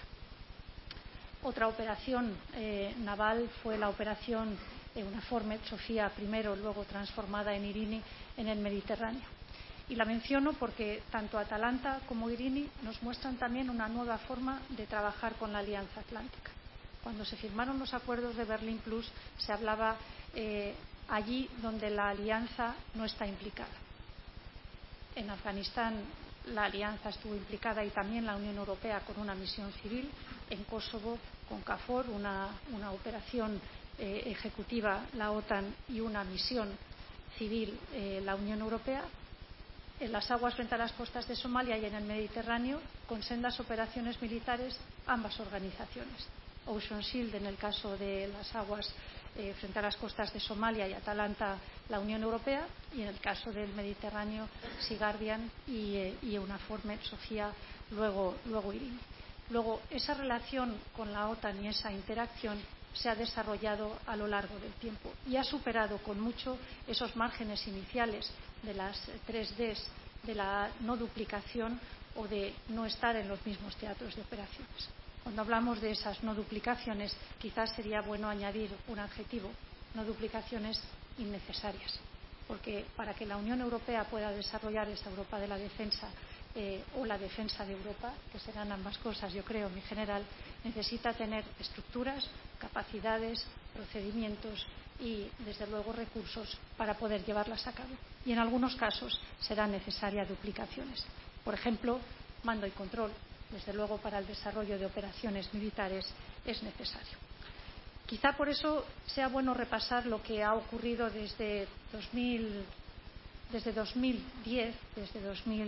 Otra operación eh, naval fue la operación EUNAVFOR Med Sofía, primero, luego transformada en Irini, en el Mediterráneo. Y la menciono porque tanto Atalanta como Irini nos muestran también una nueva forma de trabajar con la Alianza Atlántica. Cuando se firmaron los acuerdos de Berlín Plus, se hablaba eh, allí donde la alianza no está implicada. En Afganistán la alianza estuvo implicada, y también la Unión Europea con una misión civil. En Kosovo con KFOR, una, una operación eh, ejecutiva la OTAN, y una misión civil eh, la Unión Europea. En las aguas frente a las costas de Somalia y en el Mediterráneo, con sendas operaciones militares, ambas organizaciones. Ocean Shield en el caso de las aguas eh, frente a las costas de Somalia, y Atalanta la Unión Europea, y en el caso del Mediterráneo Sea Guardian y, eh, y EUNAVFOR Med Sofía, luego, luego Irini. Luego, esa relación con la OTAN y esa interacción se ha desarrollado a lo largo del tiempo y ha superado con mucho esos márgenes iniciales de las tres Ds, de la no duplicación o de no estar en los mismos teatros de operaciones. Cuando hablamos de esas no duplicaciones, quizás sería bueno añadir un adjetivo: no duplicaciones innecesarias, porque para que la Unión Europea pueda desarrollar esa Europa de la defensa eh, o la defensa de Europa, que serán ambas cosas, yo creo, mi general, necesita tener estructuras, capacidades, procedimientos y, desde luego, recursos para poder llevarlas a cabo. Y en algunos casos serán necesarias duplicaciones. Por ejemplo, mando y control. Desde luego, para el desarrollo de operaciones militares es necesario. Quizá por eso sea bueno repasar lo que ha ocurrido desde dos mil, desde dos mil diez, desde dos mil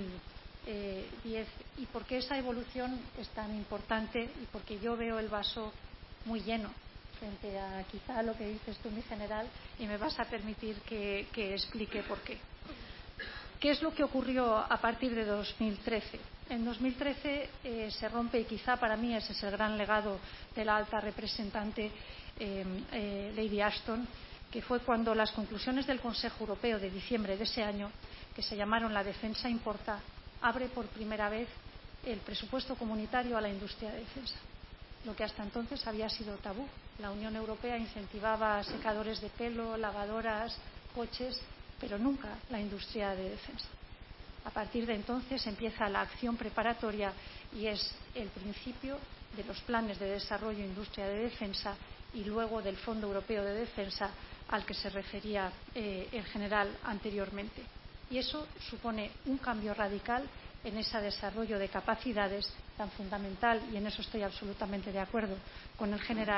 diez, y por qué esa evolución es tan importante, y porque yo veo el vaso muy lleno frente a quizá lo que dices tú, mi general, y me vas a permitir que, que explique por qué. ¿Qué es lo que ocurrió a partir de dos mil trece? En dos mil trece eh, se rompe, y quizá para mí ese es el gran legado de la alta representante eh, eh, Lady Ashton, que fue cuando las conclusiones del Consejo Europeo de diciembre de ese año, que se llamaron La defensa importa, abre por primera vez el presupuesto comunitario a la industria de defensa, lo que hasta entonces había sido tabú. La Unión Europea incentivaba secadores de pelo, lavadoras, coches, pero nunca la industria de defensa. A partir de entonces empieza la acción preparatoria y es el principio de los planes de desarrollo e industria de defensa y luego del Fondo Europeo de Defensa al que se refería eh, el general anteriormente. Y eso supone un cambio radical en ese desarrollo de capacidades tan fundamental, y en eso estoy absolutamente de acuerdo con el general,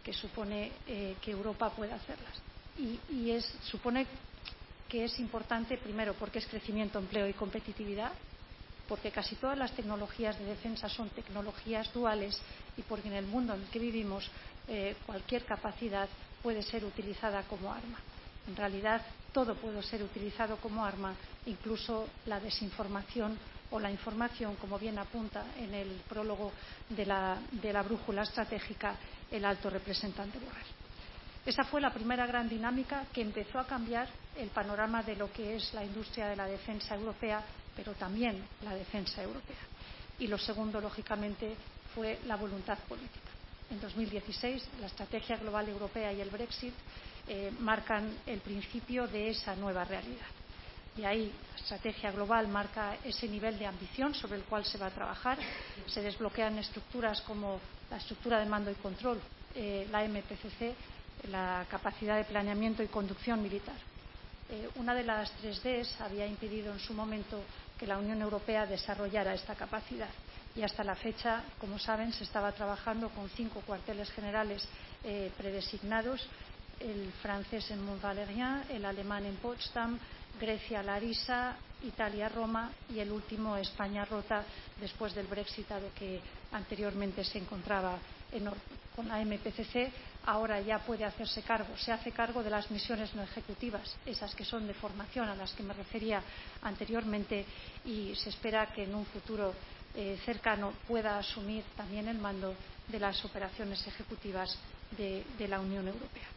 que supone eh, que Europa pueda hacerlas. Y, y es, supone que es importante, primero, porque es crecimiento, empleo y competitividad, porque casi todas las tecnologías de defensa son tecnologías duales y porque en el mundo en el que vivimos eh, cualquier capacidad puede ser utilizada como arma. En realidad, todo puede ser utilizado como arma, incluso la desinformación o la información, como bien apunta en el prólogo de la, de la brújula estratégica el alto representante Borrell. Esa fue la primera gran dinámica que empezó a cambiar el panorama de lo que es la industria de la defensa europea, pero también la defensa europea. Y lo segundo, lógicamente, fue la voluntad política. En dos mil dieciséis, la estrategia global europea y el Brexit eh, marcan el principio de esa nueva realidad. Y ahí la estrategia global marca ese nivel de ambición sobre el cual se va a trabajar. Se desbloquean estructuras como la estructura de mando y control, eh, la M P C C, la capacidad de planeamiento y conducción militar. Eh, una de las tres Ds había impedido en su momento que la Unión Europea desarrollara esta capacidad. Y hasta la fecha, como saben, se estaba trabajando con cinco cuarteles generales eh, predesignados: el francés en Mont-Valérien, el alemán en Potsdam, Grecia Larisa, Italia Roma y el último España-Rota después del Brexit, dado que anteriormente se encontraba en orden. Con la M P C C ahora ya puede hacerse cargo, se hace cargo de las misiones no ejecutivas, esas que son de formación a las que me refería anteriormente, y se espera que en un futuro eh, cercano pueda asumir también el mando de las operaciones ejecutivas de, de la Unión Europea.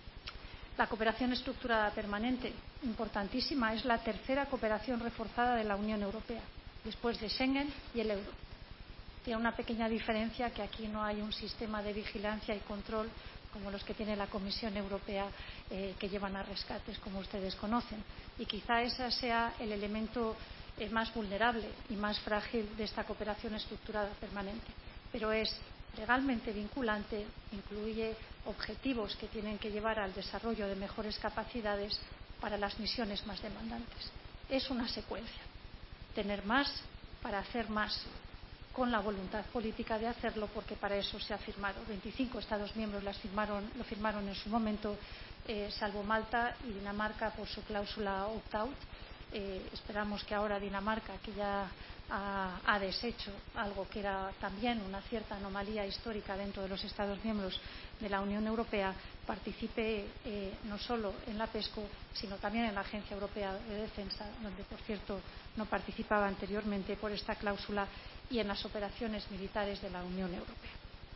La cooperación estructurada permanente, importantísima, es la tercera cooperación reforzada de la Unión Europea, después de Schengen y el euro. Tiene una pequeña diferencia, que aquí no hay un sistema de vigilancia y control como los que tiene la Comisión Europea, eh, que llevan a rescates, como ustedes conocen. Y quizá ese sea el elemento eh, más vulnerable y más frágil de esta cooperación estructurada permanente. Pero es legalmente vinculante, incluye objetivos que tienen que llevar al desarrollo de mejores capacidades para las misiones más demandantes. Es una secuencia. Tener más para hacer más, con la voluntad política de hacerlo, porque para eso se ha firmado. veinticinco Estados miembros las firmaron, lo firmaron en su momento, eh, salvo Malta y Dinamarca por su cláusula opt-out. Eh, esperamos que ahora Dinamarca, que ya ha, ha deshecho algo que era también una cierta anomalía histórica dentro de los Estados miembros de la Unión Europea, participe eh, no solo en la PESCO, sino también en la Agencia Europea de Defensa, donde, por cierto, no participaba anteriormente por esta cláusula, y en las operaciones militares de la Unión Europea.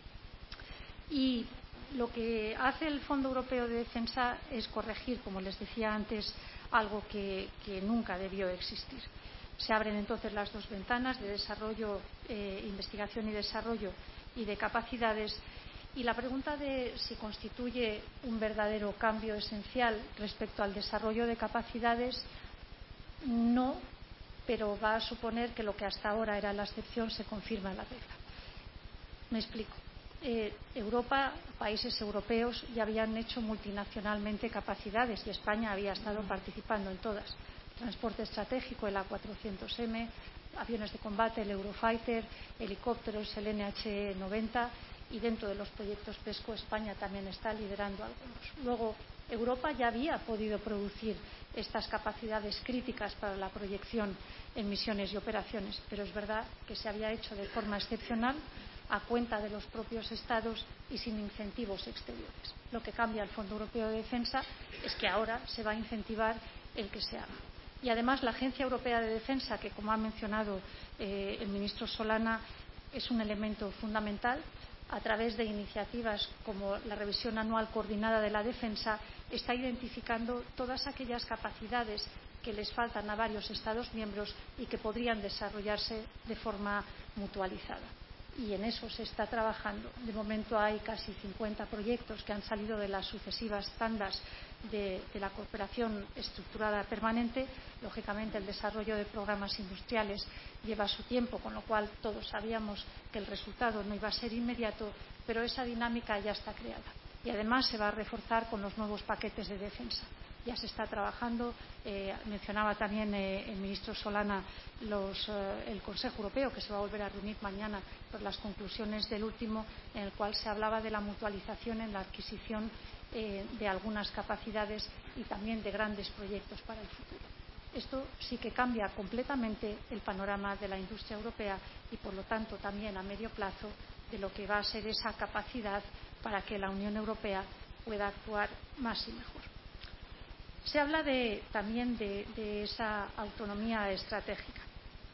Y lo que hace el Fondo Europeo de Defensa es corregir, como les decía antes, algo que, que nunca debió existir. Se abren entonces las dos ventanas de desarrollo, eh, investigación y desarrollo, y de capacidades. Y la pregunta de si constituye un verdadero cambio esencial respecto al desarrollo de capacidades, no, pero va a suponer que lo que hasta ahora era la excepción se confirma en la regla. Me explico. Eh, Europa, países europeos ya habían hecho multinacionalmente capacidades y España había estado participando en todas. Transporte estratégico, el A cuatrocientos eme, aviones de combate, el Eurofighter, helicópteros, el ene hache noventa, y dentro de los proyectos PESCO España también está liderando algunos. Luego, Europa ya había podido producir estas capacidades críticas para la proyección en misiones y operaciones, pero es verdad que se había hecho de forma excepcional, a cuenta de los propios Estados y sin incentivos exteriores. Lo que cambia el Fondo Europeo de Defensa es que ahora se va a incentivar el que se haga. Y además la Agencia Europea de Defensa, que como ha mencionado eh, el ministro Solana, es un elemento fundamental, a través de iniciativas como la revisión anual coordinada de la defensa, está identificando todas aquellas capacidades que les faltan a varios Estados miembros y que podrían desarrollarse de forma mutualizada. Y en eso se está trabajando. De momento hay casi cincuenta proyectos que han salido de las sucesivas tandas de, de la cooperación estructurada permanente. Lógicamente, el desarrollo de programas industriales lleva su tiempo, con lo cual todos sabíamos que el resultado no iba a ser inmediato, pero esa dinámica ya está creada. Y además se va a reforzar con los nuevos paquetes de defensa. ya se está trabajando. Eh, mencionaba también eh, el ministro Solana los, eh, el Consejo Europeo, que se va a volver a reunir mañana, por las conclusiones del último, en el cual se hablaba de la mutualización en la adquisición eh, de algunas capacidades y también de grandes proyectos para el futuro. Esto sí que cambia completamente el panorama de la industria europea y, por lo tanto, también a medio plazo de lo que va a ser esa capacidad para que la Unión Europea pueda actuar más y mejor. Se habla de, también de, de esa autonomía estratégica.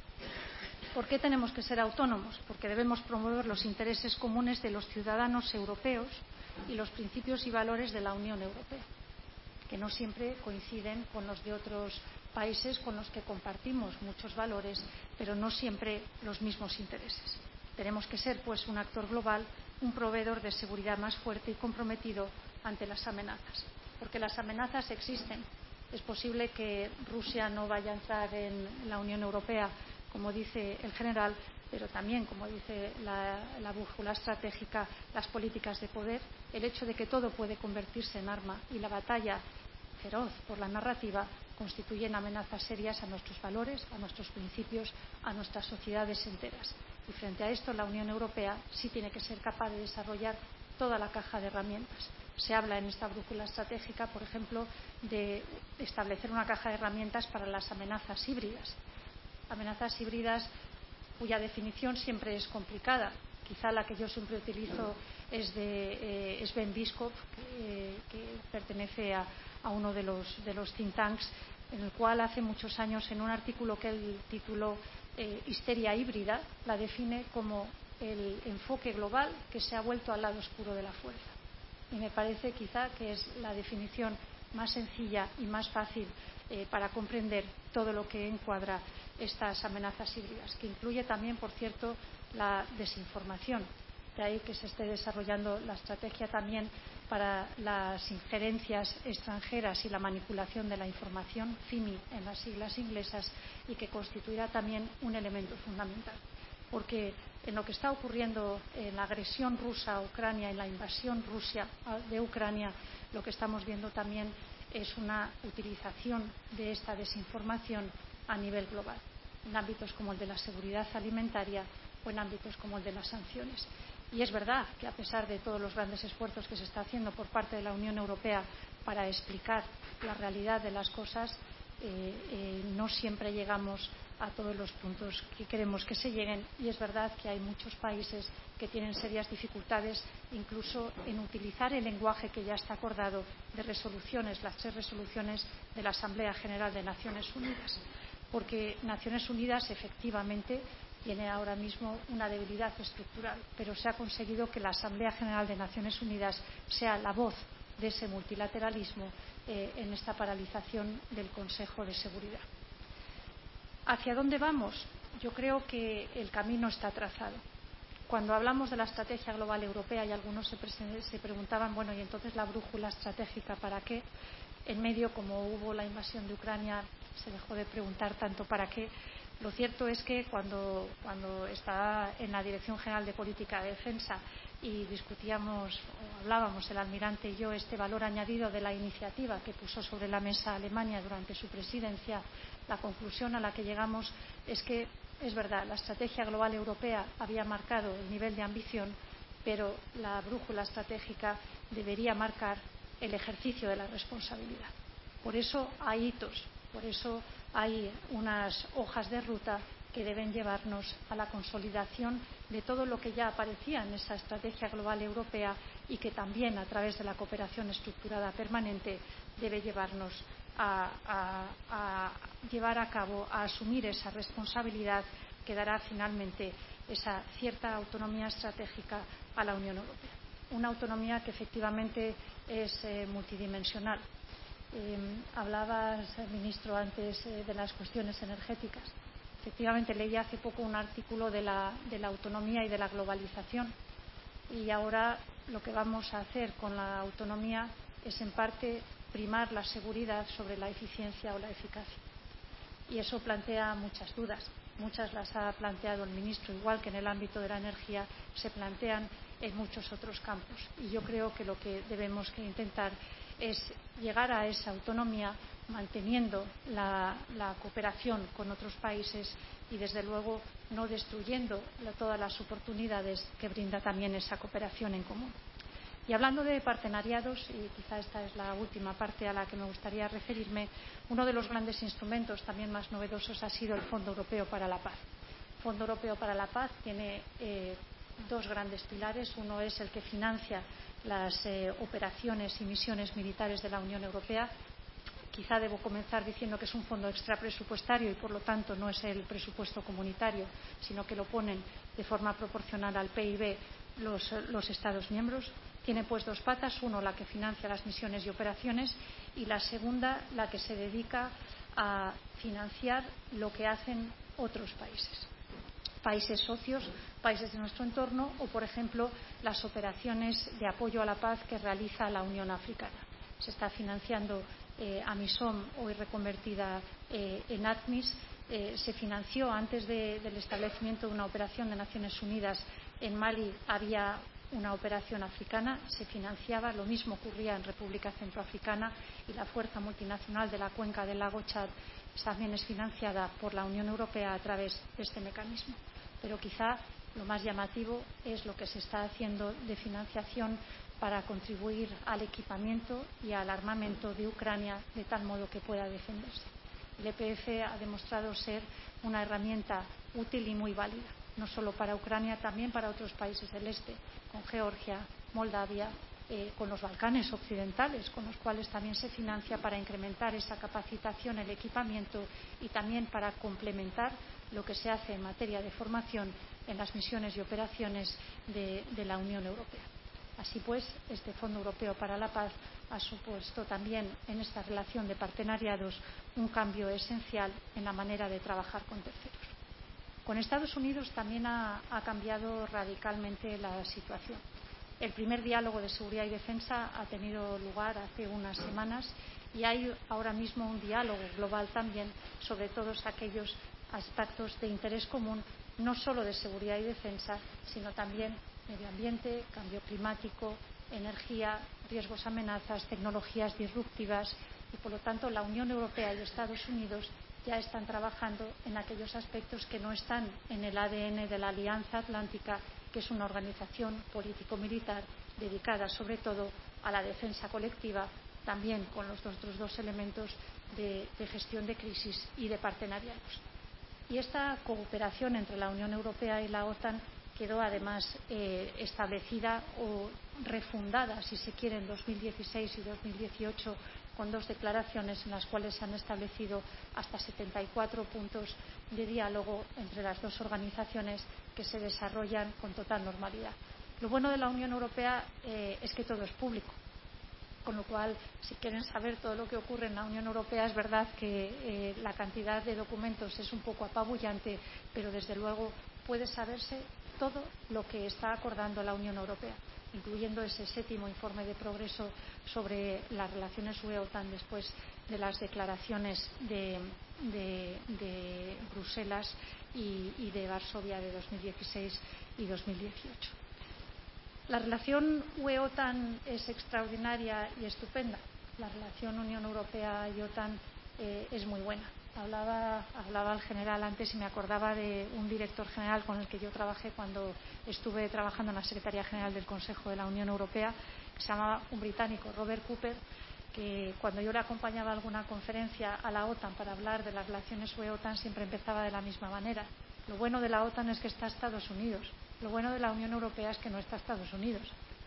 ¿Por qué tenemos que ser autónomos? Porque debemos promover los intereses comunes de los ciudadanos europeos y los principios y valores de la Unión Europea, que no siempre coinciden con los de otros países con los que compartimos muchos valores, pero no siempre los mismos intereses. Tenemos que ser, pues, un actor global, un proveedor de seguridad más fuerte y comprometido ante las amenazas, porque las amenazas existen. Es posible que Rusia no vaya a entrar en la Unión Europea, como dice el general, pero también, como dice la, la brújula estratégica, las políticas de poder, el hecho de que todo puede convertirse en arma y la batalla feroz por la narrativa constituyen amenazas serias a nuestros valores, a nuestros principios, a nuestras sociedades enteras. Y frente a esto, la Unión Europea sí tiene que ser capaz de desarrollar toda la caja de herramientas. Se habla en esta brújula estratégica, por ejemplo, de establecer una caja de herramientas para las amenazas híbridas. Amenazas híbridas cuya definición siempre es complicada. Quizá la que yo siempre utilizo es de eh, es Ben Biscop, que, eh, que pertenece a, a uno de los, de los think tanks, en el cual hace muchos años, en un artículo que él tituló eh, Histeria híbrida, la define como el enfoque global que se ha vuelto al lado oscuro de la fuerza. Y me parece quizá que es la definición más sencilla y más fácil eh, para comprender todo lo que encuadra estas amenazas híbridas, que incluye también, por cierto, la desinformación. De ahí que se esté desarrollando la estrategia también para las injerencias extranjeras y la manipulación de la información, F I M I en las siglas inglesas, y que constituirá también un elemento fundamental. Porque en lo que está ocurriendo en la agresión rusa a Ucrania, en la invasión rusa de Ucrania, lo que estamos viendo también es una utilización de esta desinformación a nivel global, en ámbitos como el de la seguridad alimentaria o en ámbitos como el de las sanciones. Y es verdad que, a pesar de todos los grandes esfuerzos que se está haciendo por parte de la Unión Europea para explicar la realidad de las cosas, eh, eh, no siempre llegamos a todos los puntos que queremos que se lleguen, y es verdad que hay muchos países que tienen serias dificultades incluso en utilizar el lenguaje que ya está acordado de resoluciones, las tres resoluciones de la Asamblea General de Naciones Unidas, porque Naciones Unidas efectivamente tiene ahora mismo una debilidad estructural, pero se ha conseguido que la Asamblea General de Naciones Unidas sea la voz de ese multilateralismo eh, en esta paralización del Consejo de Seguridad. ¿Hacia dónde vamos? Yo creo que el camino está trazado. Cuando hablamos de la estrategia global europea, y algunos se, se preguntaban, bueno, ¿y entonces la brújula estratégica para qué? En medio, como hubo la invasión de Ucrania, se dejó de preguntar tanto para qué. Lo cierto es que cuando, cuando estaba en la Dirección General de Política de Defensa y discutíamos, o hablábamos el almirante y yo, este valor añadido de la iniciativa que puso sobre la mesa Alemania durante su presidencia, la conclusión a la que llegamos es que, es verdad, la estrategia global europea había marcado el nivel de ambición, pero la brújula estratégica debería marcar el ejercicio de la responsabilidad. Por eso hay hitos, por eso hay unas hojas de ruta que deben llevarnos a la consolidación de todo lo que ya aparecía en esa estrategia global europea y que también, a través de la cooperación estructurada permanente, debe llevarnos a, a, a llevar a cabo, a asumir esa responsabilidad que dará finalmente esa cierta autonomía estratégica a la Unión Europea. Una autonomía que efectivamente es eh, multidimensional. Eh, hablabas, ministro, antes eh, de las cuestiones energéticas. Efectivamente, leí hace poco un artículo de la, de la autonomía y de la globalización, y ahora lo que vamos a hacer con la autonomía es, en parte, primar la seguridad sobre la eficiencia o la eficacia. Y eso plantea muchas dudas. Muchas las ha planteado el ministro, igual que en el ámbito de la energía se plantean en muchos otros campos. Y yo creo que lo que debemos que intentar es llegar a esa autonomía manteniendo la, la cooperación con otros países y, desde luego, no destruyendo todas las oportunidades que brinda también esa cooperación en común. Y hablando de partenariados, y quizá esta es la última parte a la que me gustaría referirme, uno de los grandes instrumentos también más novedosos ha sido el Fondo Europeo para la Paz. El Fondo Europeo para la Paz tiene eh, dos grandes pilares. Uno es el que financia las eh, operaciones y misiones militares de la Unión Europea. Quizá debo comenzar diciendo que es un fondo extrapresupuestario y, por lo tanto, no es el presupuesto comunitario, sino que lo ponen de forma proporcional al P I B los, los Estados miembros. Tiene pues dos patas, uno la que financia las misiones y operaciones y la segunda la que se dedica a financiar lo que hacen otros países, países socios, países de nuestro entorno o, por ejemplo, las operaciones de apoyo a la paz que realiza la Unión Africana. Se está financiando eh, AMISOM, hoy reconvertida eh, en ATMIS. Eh, se financió antes de, del establecimiento de una operación de Naciones Unidas en Mali. Había una operación africana, se financiaba, lo mismo ocurría en República Centroafricana, y la Fuerza Multinacional de la Cuenca del Lago Chad también es financiada por la Unión Europea a través de este mecanismo. Pero quizá lo más llamativo es lo que se está haciendo de financiación para contribuir al equipamiento y al armamento de Ucrania de tal modo que pueda defenderse. El E P F ha demostrado ser una herramienta útil y muy válida, no solo para Ucrania, también para otros países del este, con Georgia, Moldavia, eh, con los Balcanes occidentales, con los cuales también se financia para incrementar esa capacitación, el equipamiento y también para complementar lo que se hace en materia de formación en las misiones y operaciones de, de la Unión Europea. Así pues, este Fondo Europeo para la Paz ha supuesto también en esta relación de partenariados un cambio esencial en la manera de trabajar con terceros. Con Estados Unidos también ha, ha cambiado radicalmente la situación. El primer diálogo de seguridad y defensa ha tenido lugar hace unas semanas y hay ahora mismo un diálogo global también sobre todos aquellos aspectos de interés común, no solo de seguridad y defensa, sino también medio ambiente, cambio climático, energía, riesgos, amenazas, tecnologías disruptivas y, por lo tanto, la Unión Europea y Estados Unidos ya están trabajando en aquellos aspectos que no están en el A D N de la Alianza Atlántica, que es una organización político-militar dedicada sobre todo a la defensa colectiva, también con los otros dos elementos de, de gestión de crisis y de partenariados. Y esta cooperación entre la Unión Europea y la OTAN quedó además eh, establecida o refundada, si se quiere, en dos mil dieciséis y dos mil dieciocho con dos declaraciones en las cuales se han establecido hasta setenta y cuatro puntos de diálogo entre las dos organizaciones que se desarrollan con total normalidad. Lo bueno de la Unión Europea eh, es que todo es público, con lo cual, si quieren saber todo lo que ocurre en la Unión Europea, es verdad que eh, la cantidad de documentos es un poco apabullante, pero desde luego puede saberse todo lo que está acordando la Unión Europea, incluyendo ese séptimo informe de progreso sobre las relaciones U E OTAN después de las declaraciones de, de, de Bruselas y, y de Varsovia de dos mil dieciséis y dos mil dieciocho. La relación U E OTAN es extraordinaria y estupenda. La relación Unión Europea y OTAN eh, es muy buena. Hablaba, hablaba el general antes y me acordaba de un director general con el que yo trabajé cuando estuve trabajando en la Secretaría General del Consejo de la Unión Europea, que se llamaba un británico, Robert Cooper, que cuando yo le acompañaba a alguna conferencia a la OTAN para hablar de las relaciones U E OTAN siempre empezaba de la misma manera. Lo bueno de la OTAN es que está Estados Unidos. Lo bueno de la Unión Europea es que no está Estados Unidos.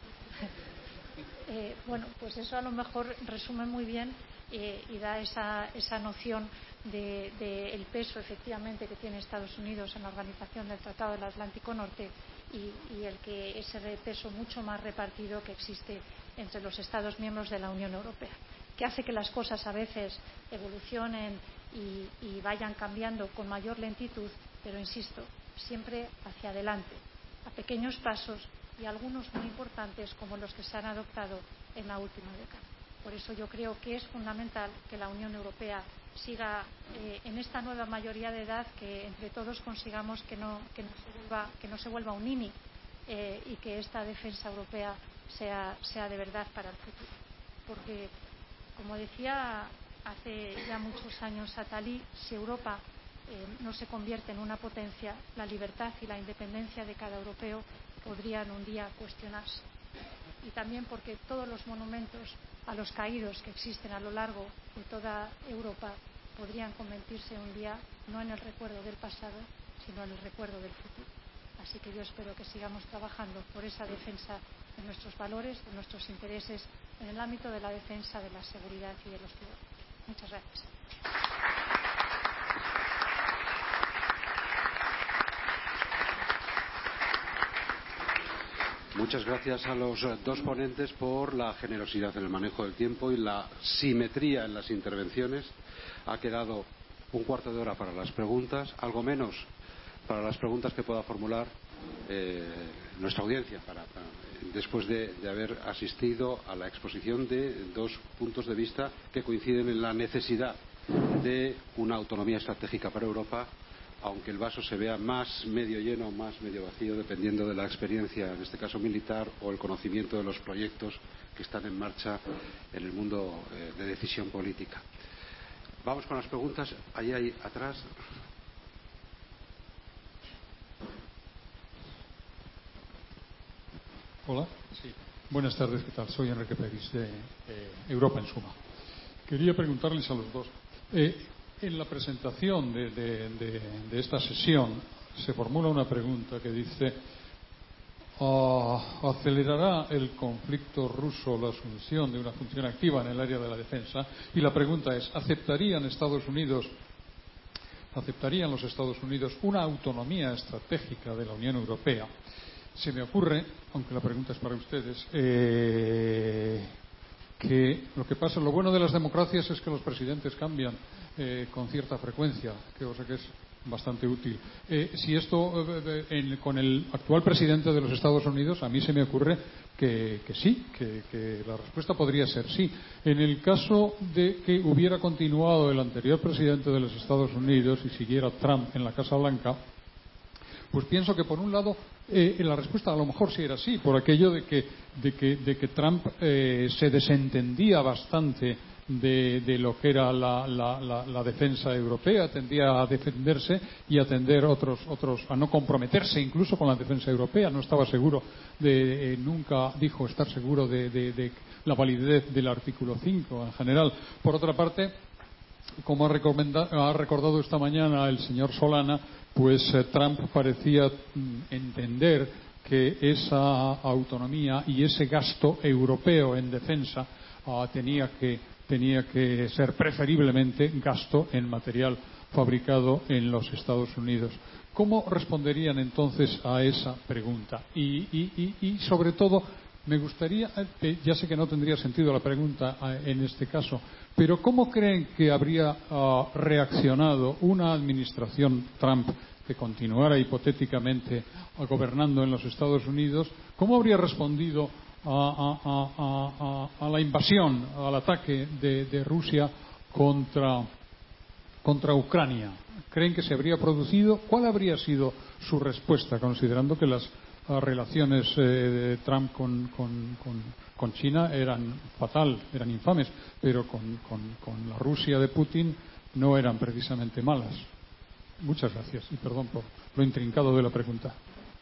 eh, bueno, pues eso a lo mejor resume muy bien eh, y da esa, esa noción del de, de peso efectivamente que tiene Estados Unidos en la organización del Tratado del Atlántico Norte y, y el que ese peso mucho más repartido que existe entre los Estados miembros de la Unión Europea, que hace que las cosas a veces evolucionen y, y vayan cambiando con mayor lentitud, pero insisto, siempre hacia adelante, a pequeños pasos y algunos muy importantes como los que se han adoptado en la última década. Por eso yo creo que es fundamental que la Unión Europea siga eh, en esta nueva mayoría de edad, que entre todos consigamos que no, que no, se, vuelva, que no se vuelva un I N I eh, y que esta defensa europea sea, sea de verdad para el futuro. porque, como decía hace ya muchos años Attali, si Europa eh, no se convierte en una potencia, la libertad y la independencia de cada europeo podrían un día cuestionarse. Y también porque todos los monumentos a los caídos que existen a lo largo de toda Europa podrían convertirse un día no en el recuerdo del pasado, sino en el recuerdo del futuro. Así que yo espero que sigamos trabajando por esa defensa de nuestros valores, de nuestros intereses, en el ámbito de la defensa de la seguridad y de los ciudadanos. Muchas gracias. Muchas gracias a los dos ponentes por la generosidad en el manejo del tiempo y la simetría en las intervenciones. Ha quedado un cuarto de hora para las preguntas, algo menos para las preguntas que pueda formular eh, nuestra audiencia, para, para, después de, de haber asistido a la exposición de dos puntos de vista que coinciden en la necesidad de una autonomía estratégica para Europa, aunque el vaso se vea más medio lleno o más medio vacío, dependiendo de la experiencia, en este caso militar, o el conocimiento de los proyectos que están en marcha en el mundo eh, de decisión política. Vamos con las preguntas. Allí hay atrás. Hola. Sí. Buenas tardes, ¿qué tal? Soy Enrique Peris, de eh, Europa en Suma. Quería preguntarles a los dos. Eh, en la presentación de, de, de, de esta sesión se formula una pregunta que dice: uh, ¿acelerará el conflicto ruso la asunción de una función activa en el área de la defensa? Y la pregunta es: ¿aceptarían Estados Unidos, aceptarían los Estados Unidos una autonomía estratégica de la Unión Europea? Se me ocurre, aunque la pregunta es para ustedes, eh, que lo que pasa, lo bueno de las democracias es que los presidentes cambian eh, con cierta frecuencia, que o sea que es bastante útil. Eh, si esto eh, en, con el actual presidente de los Estados Unidos, a mí se me ocurre que, que sí, que, que la respuesta podría ser sí. En el caso de que hubiera continuado el anterior presidente de los Estados Unidos y siguiera Trump en la Casa Blanca, pues pienso que por un lado eh, la respuesta a lo mejor sí era sí, por aquello de que, de que, de que Trump eh, se desentendía bastante de, de lo que era la, la, la, la defensa europea, tendía a defenderse y a tender otros, otros, a no comprometerse incluso con la defensa europea. No estaba seguro de, eh, nunca dijo estar seguro de, de, de la validez del artículo cinco en general. Por otra parte, como ha, ha recordado esta mañana el señor Solana, pues eh, Trump parecía mm, entender que esa autonomía y ese gasto europeo en defensa uh, tenía que, tenía que ser preferiblemente gasto en material fabricado en los Estados Unidos. ¿Cómo responderían entonces a esa pregunta? Y, y, y, y sobre todo, me gustaría, eh, ya sé que no tendría sentido la pregunta eh, en este caso, pero ¿cómo creen que habría uh, reaccionado una administración Trump que continuara hipotéticamente uh, gobernando en los Estados Unidos? ¿Cómo habría respondido a, a, a, a, a la invasión, al ataque de, de Rusia contra, contra Ucrania? ¿Creen que se habría producido? ¿Cuál habría sido su respuesta, considerando que las uh, relaciones eh, de Trump con, con, con, con China eran fatal, eran infames, pero con, con, con la Rusia de Putin no eran precisamente malas? Muchas gracias y perdón por lo intrincado de la pregunta.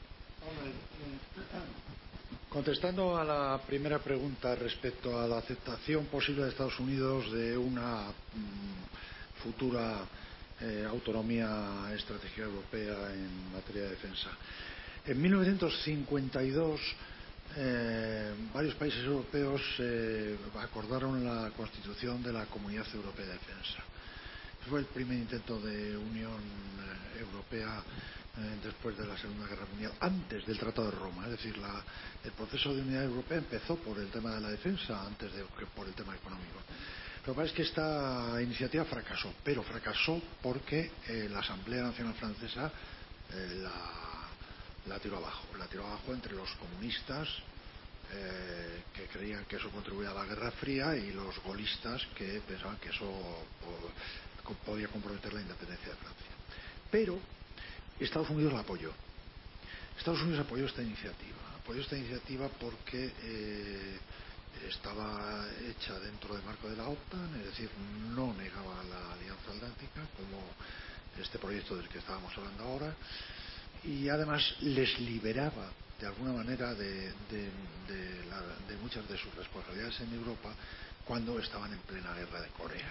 Contestando a la primera pregunta respecto a la aceptación posible de Estados Unidos de una mmm, futura eh, autonomía estratégica europea en materia de defensa. En mil novecientos cincuenta y dos eh, varios países europeos eh, acordaron la constitución de la Comunidad Europea de Defensa. Fue el primer intento de Unión Europea eh, después de la Segunda Guerra Mundial, antes del Tratado de Roma. Es decir, la, el proceso de unidad europea empezó por el tema de la defensa antes de que por el tema económico. Lo que pasa es que esta iniciativa fracasó, pero fracasó porque eh, la Asamblea Nacional Francesa eh, la, la tiró abajo. La tiró abajo entre los comunistas, Eh, que creían que eso contribuía a la Guerra Fría, y los gaullistas, que pensaban que eso po, podía comprometer la independencia de Francia. Pero Estados Unidos la apoyó. Estados Unidos apoyó esta iniciativa. Apoyó esta iniciativa porque eh, estaba hecha dentro del marco de la OTAN, es decir, no negaba la Alianza Atlántica como este proyecto del que estábamos hablando ahora, y además les liberaba de alguna manera de, de, de, la, de muchas de sus responsabilidades en Europa cuando estaban en plena guerra de Corea.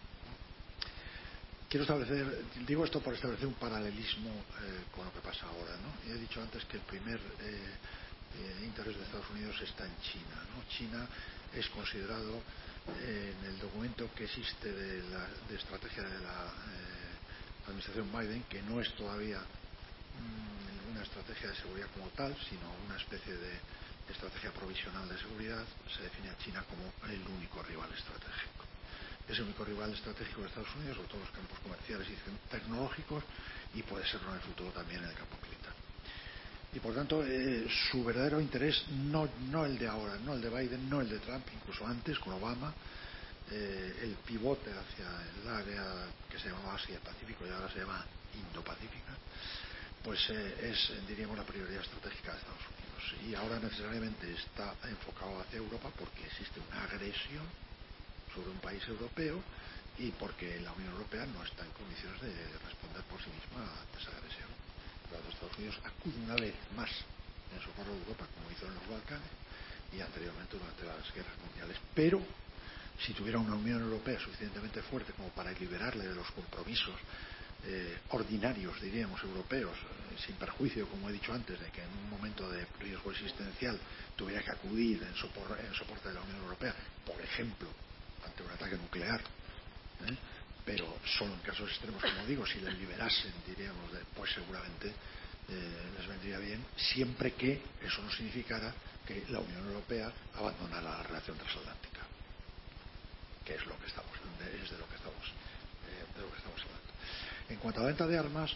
Quiero establecer, digo esto por establecer un paralelismo eh, con lo que pasa ahora, ¿no? He dicho antes que el primer eh, eh, interés de Estados Unidos está en China, ¿no? China es considerado eh, en el documento que existe de, la, de estrategia de la eh, administración Biden, que no es todavía mmm, una estrategia de seguridad como tal, sino una especie de, de estrategia provisional de seguridad, se define a China como el único rival estratégico. Es el único rival estratégico de Estados Unidos, sobre todo en los campos comerciales y tecnológicos, y puede serlo en el futuro también en el campo militar. Y por tanto, eh, su verdadero interés, no, no el de ahora, no el de Biden, no el de Trump, incluso antes con Obama, eh, el pivote hacia el área que se llamaba Asia-Pacífico y ahora se llama Indo-Pacífica, pues eh, es, diríamos, la prioridad estratégica de Estados Unidos. Y ahora necesariamente está enfocado hacia Europa porque existe una agresión sobre un país europeo y porque la Unión Europea no está en condiciones de responder por sí misma a esa agresión. Por lo tanto, Estados Unidos acude una vez más en socorro de Europa, como hizo en los Balcanes y anteriormente durante las guerras mundiales. Pero si tuviera una Unión Europea suficientemente fuerte como para liberarle de los compromisos eh, ordinarios, diríamos, europeos, eh, sin perjuicio, como he dicho antes, de que en un momento de riesgo existencial tuviera que acudir en, sopor en soporte de la Unión Europea, por ejemplo, ante un ataque nuclear, ¿eh? Pero solo en casos extremos, como digo, si les liberasen, diríamos, de, pues seguramente eh, les vendría bien, siempre que eso no significara que la Unión Europea abandonara la relación transatlántica, que es lo que estamos, de, es de lo que estamos, eh, de lo que estamos hablando. En cuanto a la venta de armas,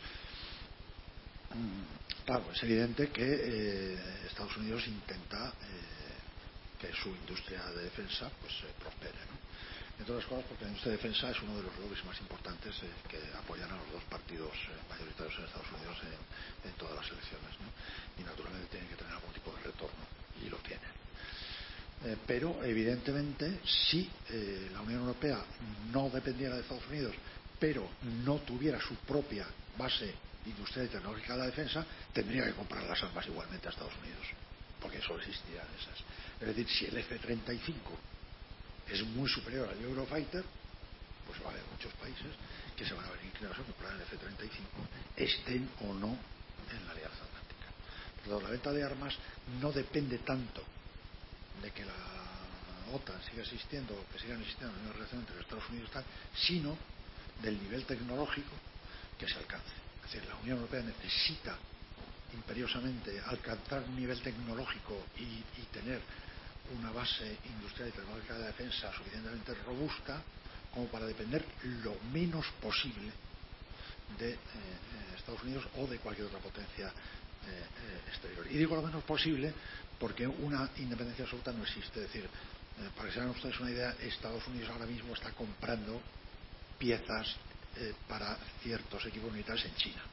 mmm, claro, es evidente que eh, Estados Unidos intenta eh, que su industria de defensa pues eh, prospere, ¿no? Entre otras cosas porque la industria de defensa es uno de los lobbies más importantes eh, que apoyan a los dos partidos eh, mayoritarios en Estados Unidos en, en todas las elecciones, ¿no? Y naturalmente tienen que tener algún tipo de retorno, y lo tienen. Eh, pero evidentemente si eh, la Unión Europea no dependiera de Estados Unidos, pero no tuviera su propia base industrial y tecnológica de la defensa, tendría que comprar las armas igualmente a Estados Unidos, porque solo existirían esas. Es decir, si el F treinta y cinco es muy superior al Eurofighter, pues va a haber muchos países que se van a ver inclinados a comprar el F treinta y cinco, estén o no en la Alianza Atlántica. Por lo tanto, la venta de armas no depende tanto de que la OTAN siga existiendo o que sigan existiendo una relación entre Estados Unidos y tal, sino del nivel tecnológico que se alcance. Es decir, la Unión Europea necesita imperiosamente alcanzar un nivel tecnológico y, y tener una base industrial y tecnológica de la defensa suficientemente robusta como para depender lo menos posible de eh, Estados Unidos o de cualquier otra potencia eh, eh, exterior. Y digo lo menos posible porque una independencia absoluta no existe. Es decir, eh, para que se hagan ustedes una idea, Estados Unidos ahora mismo está comprando piezas eh, para ciertos equipos militares en China.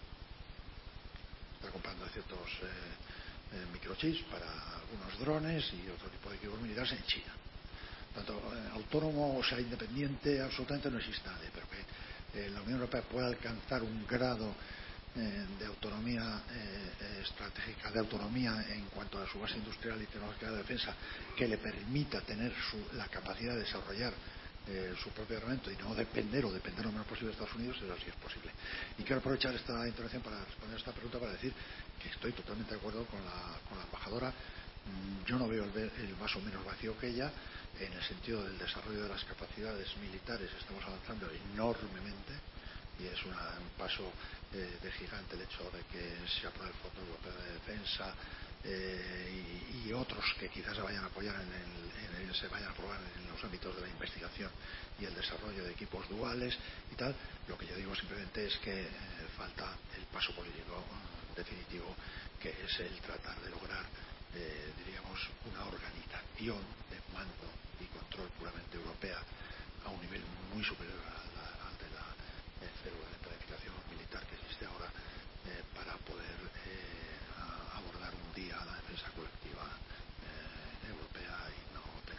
Está comprando ciertos eh, eh, microchips para algunos drones y otro tipo de equipos militares en China. Tanto eh, autónomo, o sea, independiente, absolutamente no existe nadie, pero que eh, la Unión Europea pueda alcanzar un grado eh, de autonomía eh, estratégica, de autonomía en cuanto a su base industrial y tecnológica de defensa, que le permita tener su, la capacidad de desarrollar Eh, su propio armamento y no depender o depender lo menos posible de Estados Unidos, eso sí es posible. Y quiero aprovechar esta intervención para responder a esta pregunta para decir que estoy totalmente de acuerdo con la, con la embajadora. Yo no veo el, el vaso menos vacío que ella en el sentido del desarrollo de las capacidades militares. Estamos avanzando enormemente y es una, un paso eh, de gigante el hecho de que se apruebe el Fondo Europeo de Defensa eh, y, y otros que quizás se vayan a apoyar en el, en el, se vayan a aprobar en los ámbitos de la investigación y el desarrollo de equipos duales y tal. Lo que yo digo simplemente es que eh, falta el paso político eh, definitivo, que es el tratar de lograr eh, diríamos una organización de mando y control puramente europea a un nivel muy superior al, al de la eh, célula de planificación militar que existe ahora eh, para poder eh, abordar un día la defensa colectiva eh, europea y no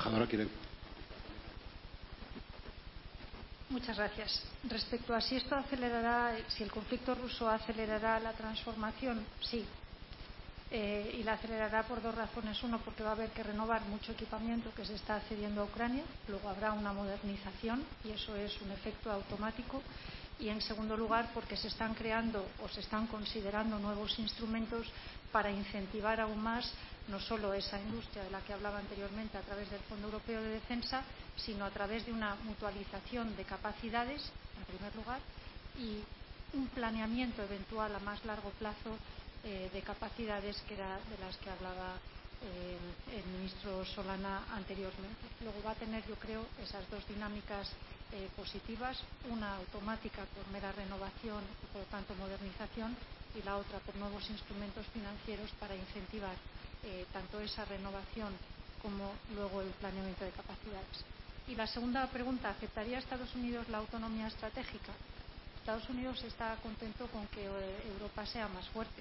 embajadora quiere. Muchas gracias. Respecto a si esto acelerará, si el conflicto ruso acelerará la transformación, sí. Eh, y la acelerará por dos razones. Uno, porque va a haber que renovar mucho equipamiento que se está cediendo a Ucrania. Luego habrá una modernización y eso es un efecto automático. Y en segundo lugar, porque se están creando o se están considerando nuevos instrumentos para incentivar aún más no solo esa industria de la que hablaba anteriormente a través del Fondo Europeo de Defensa, sino a través de una mutualización de capacidades, en primer lugar, y un planeamiento eventual a más largo plazo eh, de capacidades, que era de las que hablaba eh, el, el ministro Solana anteriormente. Luego va a tener, yo creo, esas dos dinámicas eh, positivas, una automática por mera renovación y por lo tanto modernización, y la otra por nuevos instrumentos financieros para incentivar eh, tanto esa renovación como luego el planeamiento de capacidades. Y la segunda pregunta, ¿aceptaría Estados Unidos la autonomía estratégica? Estados Unidos está contento con que Europa sea más fuerte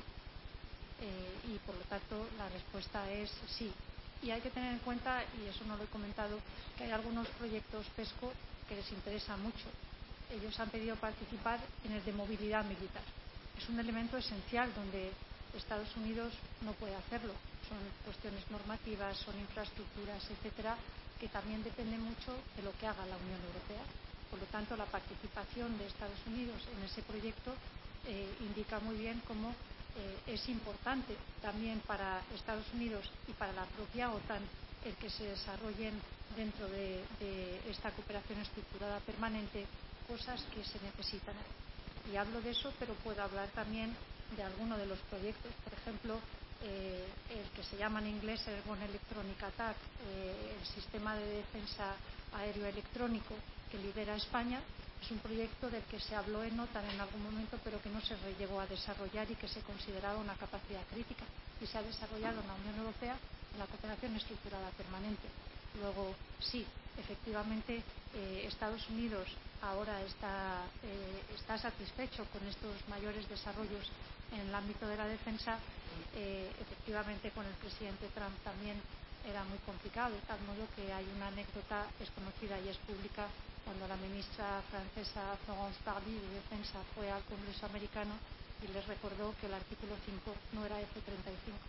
eh, y por lo tanto la respuesta es sí. Y hay que tener en cuenta, y eso no lo he comentado, que hay algunos proyectos PESCO que les interesa mucho. Ellos han pedido participar en el de movilidad militar. Es un elemento esencial donde Estados Unidos no puede hacerlo. Son cuestiones normativas, son infraestructuras, etcétera, que también dependen mucho de lo que haga la Unión Europea. Por lo tanto, la participación de Estados Unidos en ese proyecto eh, indica muy bien cómo eh, es importante también para Estados Unidos y para la propia OTAN el que se desarrollen dentro de, de esta cooperación estructurada permanente cosas que se necesitan. Y hablo de eso, pero puedo hablar también de alguno de los proyectos. Por ejemplo, eh, el que se llama en inglés Airborne Electronic Attack, eh, el sistema de defensa aéreo electrónico que lidera España, es un proyecto del que se habló en OTAN en algún momento, pero que no se llegó a desarrollar y que se consideraba una capacidad crítica. Y se ha desarrollado en la Unión Europea en la cooperación estructurada permanente. Luego, sí, efectivamente, eh, Estados Unidos ahora está, eh, está satisfecho con estos mayores desarrollos en el ámbito de la defensa. Eh, efectivamente, con el presidente Trump también era muy complicado, de tal modo que hay una anécdota, es conocida y es pública, cuando la ministra francesa Florence Parly de Defensa fue al Congreso americano y les recordó que el artículo cinco no era F treinta y cinco.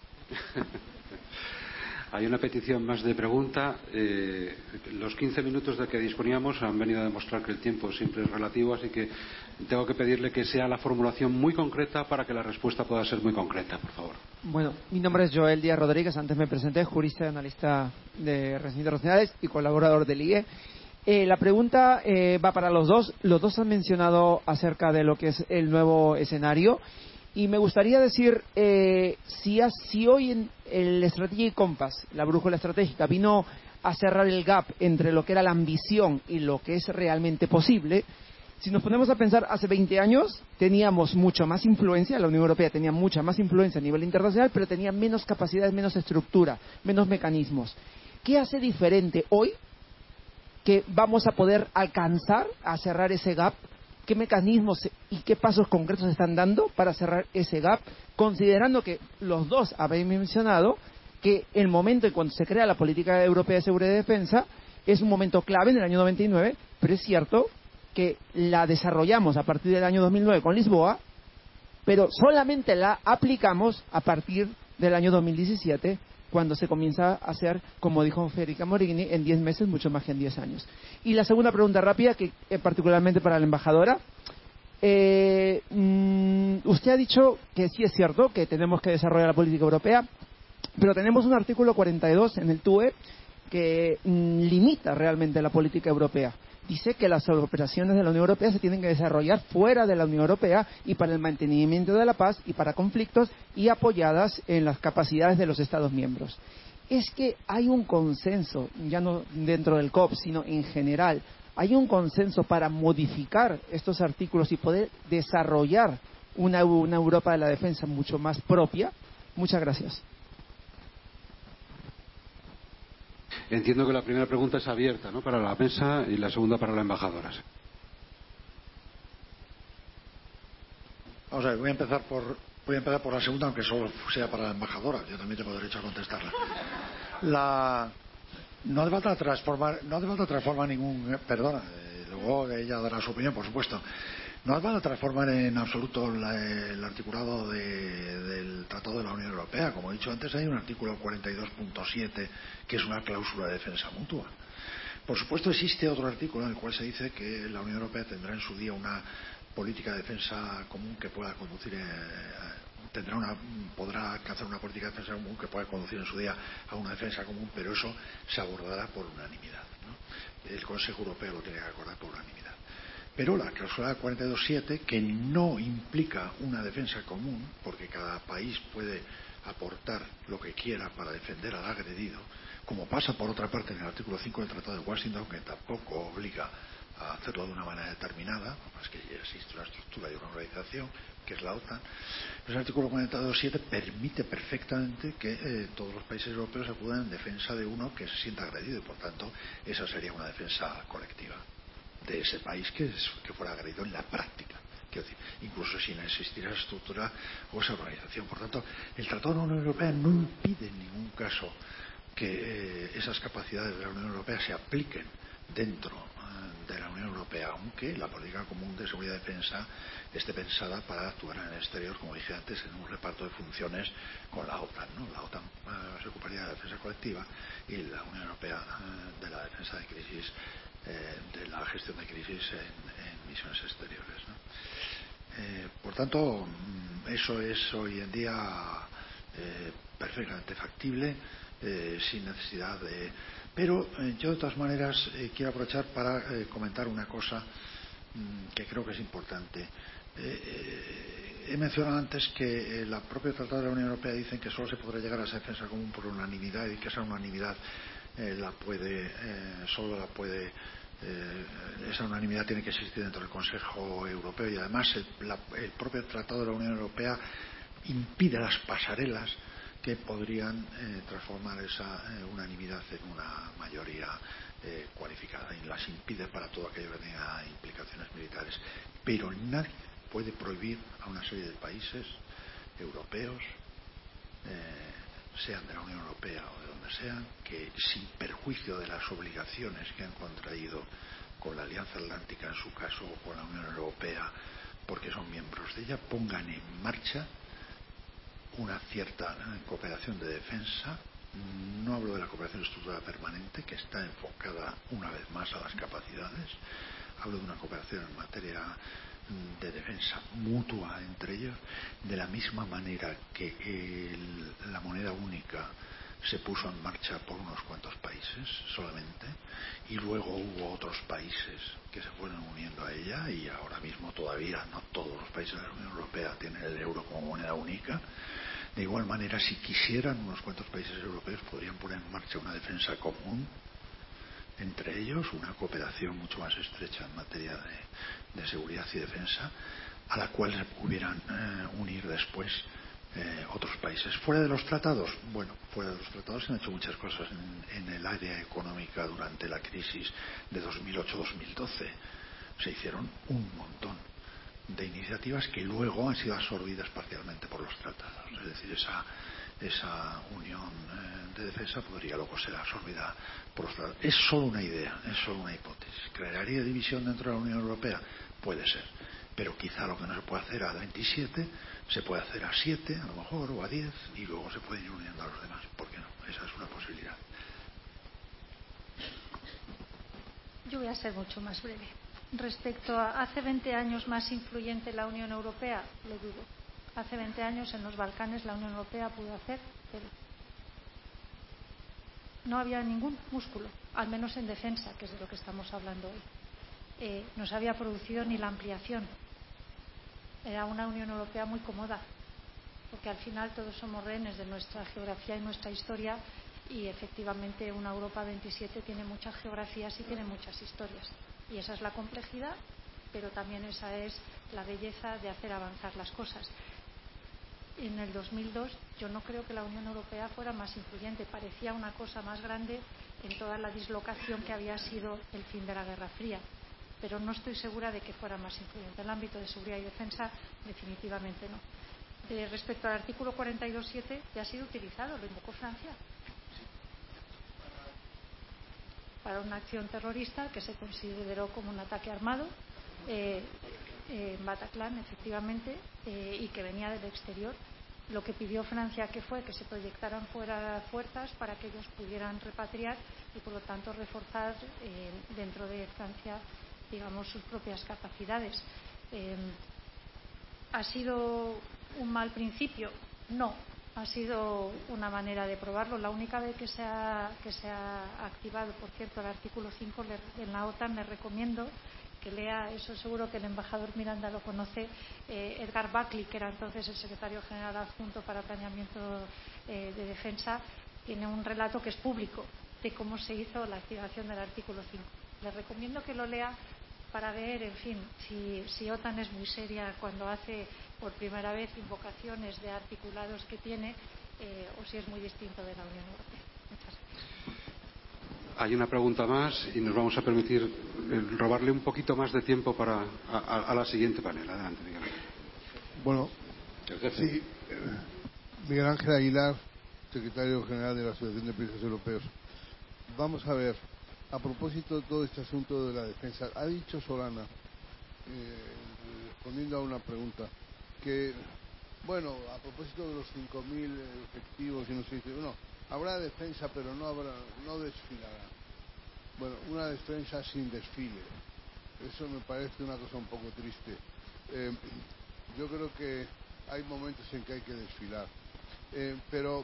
Hay una petición más de pregunta. Eh, los quince minutos de que disponíamos han venido a demostrar que el tiempo siempre es relativo, así que tengo que pedirle que sea la formulación muy concreta para que la respuesta pueda ser muy concreta, por favor. Bueno, mi nombre es Joel Díaz Rodríguez, antes me presenté, jurista y analista de Relaciones Internacionales y colaborador del I E. Eh, la pregunta eh, va para los dos. Los dos han mencionado acerca de lo que es el nuevo escenario. Y me gustaría decir, eh, si, si hoy en el Strategic Compass, la brújula estratégica, vino a cerrar el gap entre lo que era la ambición y lo que es realmente posible, si nos ponemos a pensar, hace veinte años teníamos mucha más influencia, la Unión Europea tenía mucha más influencia a nivel internacional, pero tenía menos capacidades, menos estructura, menos mecanismos. ¿Qué hace diferente hoy que vamos a poder alcanzar a cerrar ese gap? ¿Qué mecanismos y qué pasos concretos se están dando para cerrar ese gap? Considerando que los dos habéis mencionado que el momento en cuando se crea la política europea de seguridad y defensa es un momento clave en el año noventa y nueve, pero es cierto que la desarrollamos a partir del año dos mil nueve con Lisboa, pero solamente la aplicamos a partir del año dos mil diecisiete, cuando se comienza a hacer, como dijo Federica Morini, en diez meses, mucho más que en diez años. Y la segunda pregunta rápida, que eh, particularmente para la embajadora. Eh, mmm, usted ha dicho que sí es cierto que tenemos que desarrollar la política europea, pero tenemos un artículo cuarenta y dos en el T U E que mmm, limita realmente la política europea. Dice que las operaciones de la Unión Europea se tienen que desarrollar fuera de la Unión Europea y para el mantenimiento de la paz y para conflictos y apoyadas en las capacidades de los Estados miembros. Es que hay un consenso, ya no dentro del C O P, sino en general, hay un consenso para modificar estos artículos y poder desarrollar una, una Europa de la defensa mucho más propia. Muchas gracias. Entiendo que la primera pregunta es abierta, ¿no?, para la mesa, y la segunda para la embajadora. Vamos a ver, voy a empezar por voy a empezar por la segunda, aunque solo sea para la embajadora. Yo también tengo derecho a contestarla. La, No hace falta transformar, no hace falta transformar ningún, eh, perdona, eh, luego ella dará su opinión, por supuesto. No hace falta transformar en absoluto la, el articulado de, del Tratado de la Unión Europea. Como he dicho antes, hay un artículo cuarenta y dos punto siete que es una cláusula de defensa mutua. Por supuesto, existe otro artículo en el cual se dice que la Unión Europea tendrá en su día una política de defensa común que pueda conducir, eh, tendrá una, podrá alcanzar una política de defensa común que pueda conducir en su día a una defensa común, pero eso se abordará por unanimidad, ¿no? El Consejo Europeo lo tiene que acordar por unanimidad. Pero la cláusula cuarenta y dos punto siete, que no implica una defensa común, porque cada país puede aportar lo que quiera para defender al agredido, como pasa por otra parte en el artículo cinco del Tratado de Washington, que tampoco obliga a hacerlo de una manera determinada, es que existe una estructura y una organización que es la OTAN. El artículo cuarenta y dos punto siete permite perfectamente que eh, todos los países europeos acudan en defensa de uno que se sienta agredido y, por tanto, esa sería una defensa colectiva de ese país que, es, que fuera agredido en la práctica. Quiero decir, incluso sin existir esa estructura o esa organización. Por tanto, el Tratado de la Unión Europea no impide en ningún caso que eh, esas capacidades de la Unión Europea se apliquen dentro eh, de la Unión Europea, aunque la política común de seguridad y defensa esté pensada para actuar en el exterior, como dije antes, en un reparto de funciones con la OTAN, ¿no? La OTAN eh, se ocuparía de la defensa colectiva y la Unión Europea eh, de la defensa de crisis, eh, de la gestión de crisis en, en misiones exteriores, ¿no? Eh, por tanto, eso es hoy en día eh, perfectamente factible, eh, sin necesidad de... Pero eh, yo, de todas maneras, eh, quiero aprovechar para eh, comentar una cosa mmm, que creo que es importante. Eh, eh, he mencionado antes que el propio Tratado de la Unión Europea dice que solo se podrá llegar a esa defensa común por unanimidad y que esa unanimidad eh, la puede, eh, solo la puede... Eh, esa unanimidad tiene que existir dentro del Consejo Europeo y además el, la, el propio Tratado de la Unión Europea impide las pasarelas que podrían eh, transformar esa eh, unanimidad en una mayoría eh, cualificada y las impide para todo aquello que tenga implicaciones militares. Pero nadie puede prohibir a una serie de países europeos, eh, sean de la Unión Europea o de donde sean, que sin perjuicio de las obligaciones que han contraído con la Alianza Atlántica en su caso o con la Unión Europea porque son miembros de ella, pongan en marcha una cierta cooperación de defensa. No hablo de la cooperación estructurada permanente, que está enfocada una vez más a las capacidades. Hablo de una cooperación en materia de defensa mutua entre ellos, de la misma manera que el, la moneda única se puso en marcha por unos cuantos países solamente y luego hubo otros países que se fueron uniendo a ella y ahora mismo todavía no todos los países de la Unión Europea tienen el euro como moneda única. De igual manera, si quisieran, unos cuantos países europeos podrían poner en marcha una defensa común entre ellos, una cooperación mucho más estrecha en materia de, de seguridad y defensa, a la cual se pudieran eh, unir después eh, otros países. ¿Fuera de los tratados? Bueno, fuera de los tratados se han hecho muchas cosas en, en el área económica durante la crisis de dos mil ocho dos mil doce. Se hicieron un montón de iniciativas que luego han sido absorbidas parcialmente por los tratados. Es decir, esa, esa unión eh, de defensa podría luego ser absorbida por los tratados. Es solo una idea, es solo una hipótesis. ¿Crearía división dentro de la Unión Europea? Puede ser. Pero quizá lo que no se puede hacer a veintisiete se puede hacer a siete, a lo mejor, o a diez, y luego se pueden ir uniendo a los demás. ¿Por qué no? Esa es una posibilidad. Yo voy a ser mucho más breve. Respecto a hace veinte años más influyente la Unión Europea, lo dudo. Hace veinte años en los Balcanes la Unión Europea pudo hacer, pero no había ningún músculo, al menos en defensa, que es de lo que estamos hablando hoy. Eh, no se había producido ni la ampliación. Era una Unión Europea muy cómoda, porque al final todos somos rehenes de nuestra geografía y nuestra historia, y efectivamente una Europa veintisiete tiene muchas geografías y tiene muchas historias. Y esa es la complejidad, pero también esa es la belleza de hacer avanzar las cosas. En el dos mil dos yo no creo que la Unión Europea fuera más influyente. Parecía una cosa más grande en toda la dislocación que había sido el fin de la Guerra Fría. Pero no estoy segura de que fuera más influyente. En el ámbito de seguridad y defensa, definitivamente no. De, respecto al artículo cuarenta y dos punto siete, ya ha sido utilizado, lo invocó Francia. para una acción terrorista que se consideró como un ataque armado eh, eh, en Bataclan, efectivamente, eh, y que venía del exterior. Lo que pidió Francia que fue que se proyectaran fuera fuerzas para que ellos pudieran repatriar y, por lo tanto, reforzar eh, dentro de Francia, digamos, sus propias capacidades. Eh, ¿Ha sido un mal principio? No, ha sido una manera de probarlo. La única vez que se ha, que se ha activado, por cierto, el artículo cinco le, en la OTAN, le recomiendo que lea, eso seguro que el embajador Miranda lo conoce, eh, Edgar Buckley, que era entonces el secretario general adjunto para planeamiento eh, de defensa, tiene un relato que es público de cómo se hizo la activación del artículo cinco. Le recomiendo que lo lea para ver, en fin, si, si OTAN es muy seria cuando hace por primera vez invocaciones de articulados que tiene eh, o si es muy distinto de la Unión Europea. Muchas gracias. Hay una pregunta más y nos vamos a permitir robarle un poquito más de tiempo para a, a, a la siguiente panel. Adelante, Miguel Ángel. Bueno, sí, Miguel Ángel Aguilar, secretario general de la Asociación de Periodistas Europeos. Vamos a ver, a propósito de todo este asunto de la defensa, ha dicho Solana, eh, respondiendo a una pregunta, que, bueno, a propósito de los cinco mil efectivos y no sé, no, habrá defensa, pero no habrá, no desfilará. Bueno, una defensa sin desfile. Eso me parece una cosa un poco triste. Eh, yo creo que hay momentos en que hay que desfilar. Eh, pero,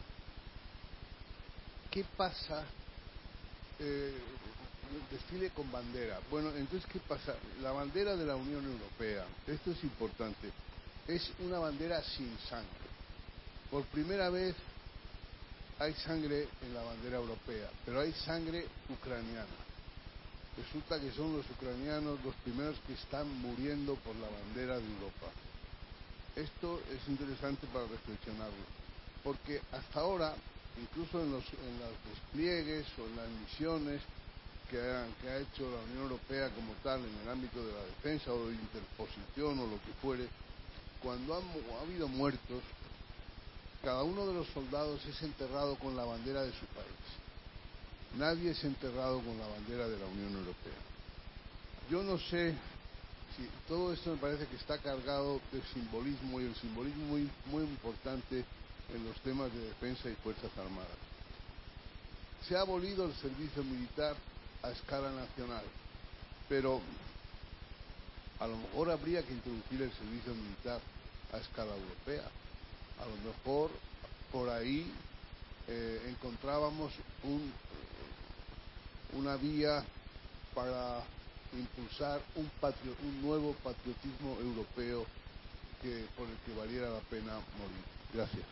¿qué pasa? Eh, desfile con bandera. Bueno, entonces, ¿qué pasa? La bandera de la Unión Europea, esto es importante, es una bandera sin sangre. Por primera vez hay sangre en la bandera europea, pero hay sangre ucraniana. Resulta que son los ucranianos los primeros que están muriendo por la bandera de Europa. Esto es interesante para reflexionarlo, porque hasta ahora, incluso en los, en los despliegues o en las misiones que, ha, que ha hecho la Unión Europea como tal en el ámbito de la defensa o de interposición o lo que fuere, cuando han, ha habido muertos, cada uno de los soldados es enterrado con la bandera de su país. Nadie es enterrado con la bandera de la Unión Europea. Yo no sé si todo esto me parece que está cargado de simbolismo y el simbolismo muy, muy importante en los temas de defensa y Fuerzas Armadas. Se ha abolido el servicio militar a escala nacional, pero a lo mejor habría que introducir el servicio militar a escala europea. A lo mejor por ahí eh, encontrábamos un, una vía para impulsar un, patrio, un nuevo patriotismo europeo que, por el que valiera la pena morir. Gracias.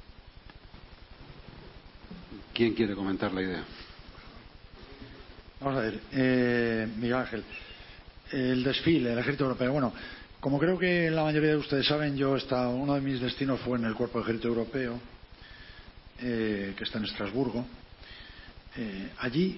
¿Quién quiere comentar la idea? Vamos a ver, eh, Miguel Ángel, el desfile, el ejército europeo. Bueno, como creo que la mayoría de ustedes saben, yo estaba, uno de mis destinos fue en el Cuerpo de Ejército Europeo, eh, que está en Estrasburgo. Eh, allí,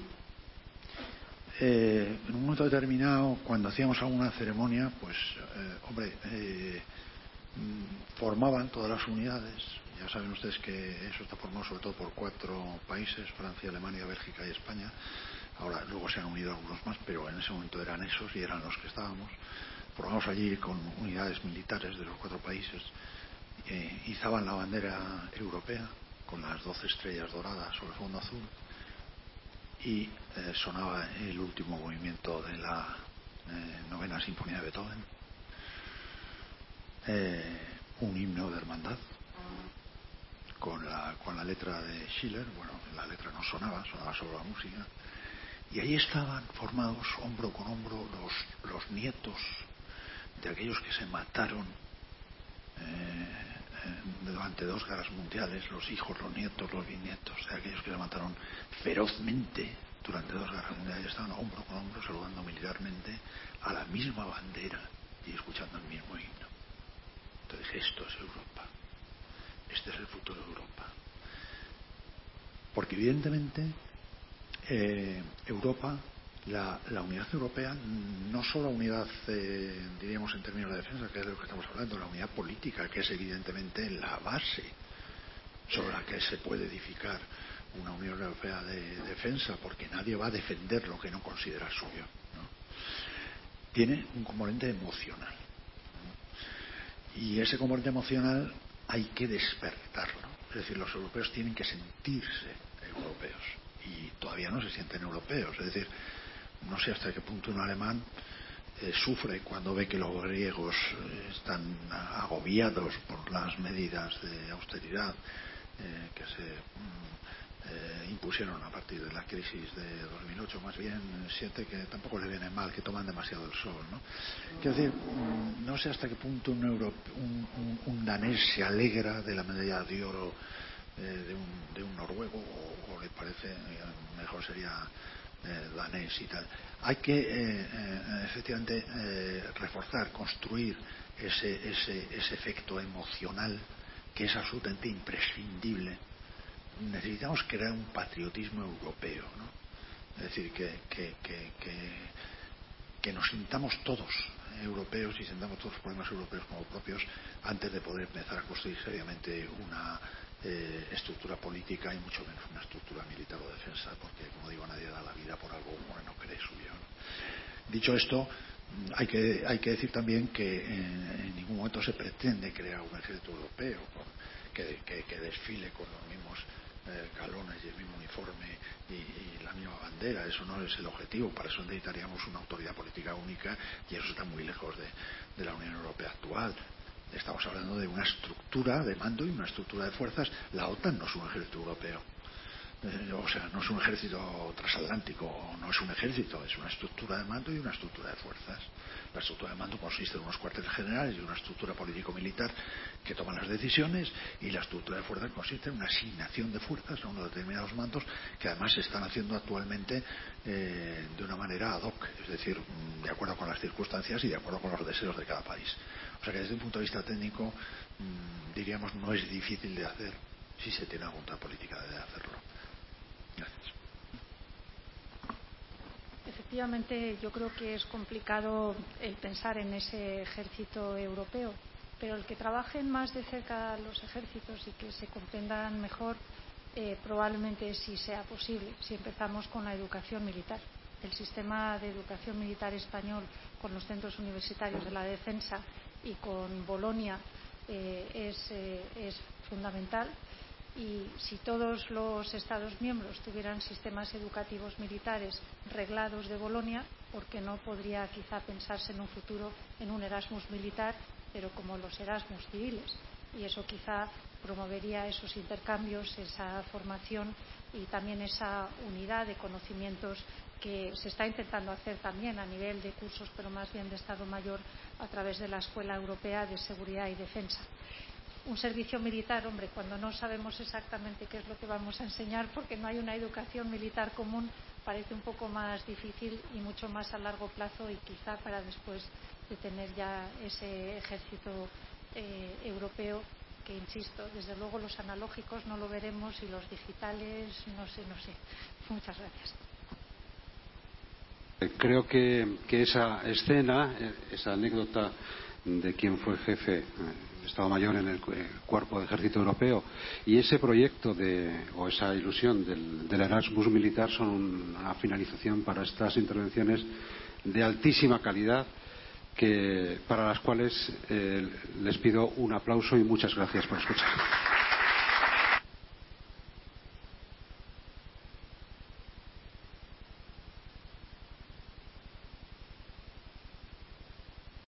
eh, en un momento determinado, cuando hacíamos alguna ceremonia, pues, eh, hombre, eh, formaban todas las unidades. Ya saben ustedes que eso está formado sobre todo por cuatro países: Francia, Alemania, Bélgica y España. Ahora, luego se han unido algunos más, pero en ese momento eran esos y eran los que estábamos. Formamos allí con unidades militares de los cuatro países. Eh, izaban la bandera europea con las doce estrellas doradas sobre fondo azul y eh, sonaba el último movimiento de la eh, novena sinfonía de Beethoven, eh, un himno de hermandad con la, con la letra de Schiller. Bueno, la letra no sonaba, sonaba solo la música. Y ahí estaban formados hombro con hombro los, los nietos de aquellos que se mataron eh, durante dos guerras mundiales, los hijos, los nietos, los bisnietos de aquellos que se mataron ferozmente durante dos guerras mundiales. Estaban hombro con hombro saludando militarmente a la misma bandera y escuchando el mismo himno. Entonces dije, esto es Europa, este es el futuro de Europa, porque evidentemente eh, Europa, la, la unidad europea, no solo unidad, eh, diríamos en términos de defensa, que es de lo que estamos hablando, la unidad política, que es evidentemente la base sobre la que se puede edificar una Unión Europea de defensa, porque nadie va a defender lo que no considera suyo, ¿no? Tiene un componente emocional, ¿no? Y ese componente emocional hay que despertarlo. Es decir, los europeos tienen que sentirse europeos y todavía no se sienten europeos. Es decir, no sé hasta qué punto un alemán eh, sufre cuando ve que los griegos eh, están agobiados por las medidas de austeridad eh, que se mm, eh, impusieron a partir de la crisis de dos mil ocho. Más bien siente que tampoco le viene mal, que toman demasiado el sol, ¿no? Quiero decir, mm, no sé hasta qué punto un, euro, un, un, un danés se alegra de la medalla de oro eh, de, un, de un noruego, o, o le parece eh, mejor sería eh, danés y tal. Hay que eh, eh, efectivamente eh, reforzar, construir ese, ese, ese efecto emocional que es absolutamente imprescindible. Necesitamos crear un patriotismo europeo, ¿no? Es decir, que, que, que, que, que nos sintamos todos europeos y sintamos todos los problemas europeos como propios antes de poder empezar a construir seriamente una eh, estructura política y mucho menos una estructura militar o defensa, porque, como digo, nadie da la vida por algo como no cree suyo, ¿no? Dicho esto, hay que, hay que decir también que en, en ningún momento se pretende crear un ejército europeo con, que, que, que desfile con los mismos eh, galones y el mismo uniforme y, y la misma bandera. Eso no es el objetivo. Para eso necesitaríamos una autoridad política única y eso está muy lejos de, de la Unión Europea actual. Estamos hablando de una estructura de mando y una estructura de fuerzas. La OTAN no es un ejército europeo. Eh, o sea, no es un ejército transatlántico, no es un ejército, es una estructura de mando y una estructura de fuerzas. La estructura de mando consiste en unos cuarteles generales y una estructura político-militar que toman las decisiones, y la estructura de fuerzas consiste en una asignación de fuerzas a unos determinados mandos que además se están haciendo actualmente eh, de una manera ad hoc, es decir, de acuerdo con las circunstancias y de acuerdo con los deseos de cada país. O sea que desde un punto de vista técnico mmm, diríamos no es difícil de hacer si se tiene la voluntad política de hacerlo. Gracias. Efectivamente, yo creo que es complicado el pensar en ese ejército europeo, pero el que trabajen más de cerca los ejércitos y que se comprendan mejor, eh, probablemente sí sea posible, si empezamos con la educación militar. El sistema de educación militar español, con los centros universitarios de la defensa y con Bolonia, eh, es, eh, es fundamental. Y si todos los Estados miembros tuvieran sistemas educativos militares reglados de Bolonia, ¿por qué no podría quizá pensarse en un futuro en un Erasmus militar, pero como los Erasmus civiles? Y eso quizá promovería esos intercambios, esa formación y también esa unidad de conocimientos que se está intentando hacer también a nivel de cursos, pero más bien de Estado Mayor, a través de la Escuela Europea de Seguridad y Defensa. Un servicio militar, hombre, cuando no sabemos exactamente qué es lo que vamos a enseñar, porque no hay una educación militar común, parece un poco más difícil y mucho más a largo plazo, y quizá para después de tener ya ese ejército eh, europeo, que insisto, desde luego los analógicos no lo veremos y los digitales, no sé, no sé. Muchas gracias. Creo que, que esa escena, esa anécdota de quien fue jefe de Estado Mayor en el Cuerpo de Ejército Europeo y ese proyecto de, o esa ilusión del, del Erasmus militar son una finalización para estas intervenciones de altísima calidad, que, para las cuales eh, les pido un aplauso y muchas gracias por escuchar.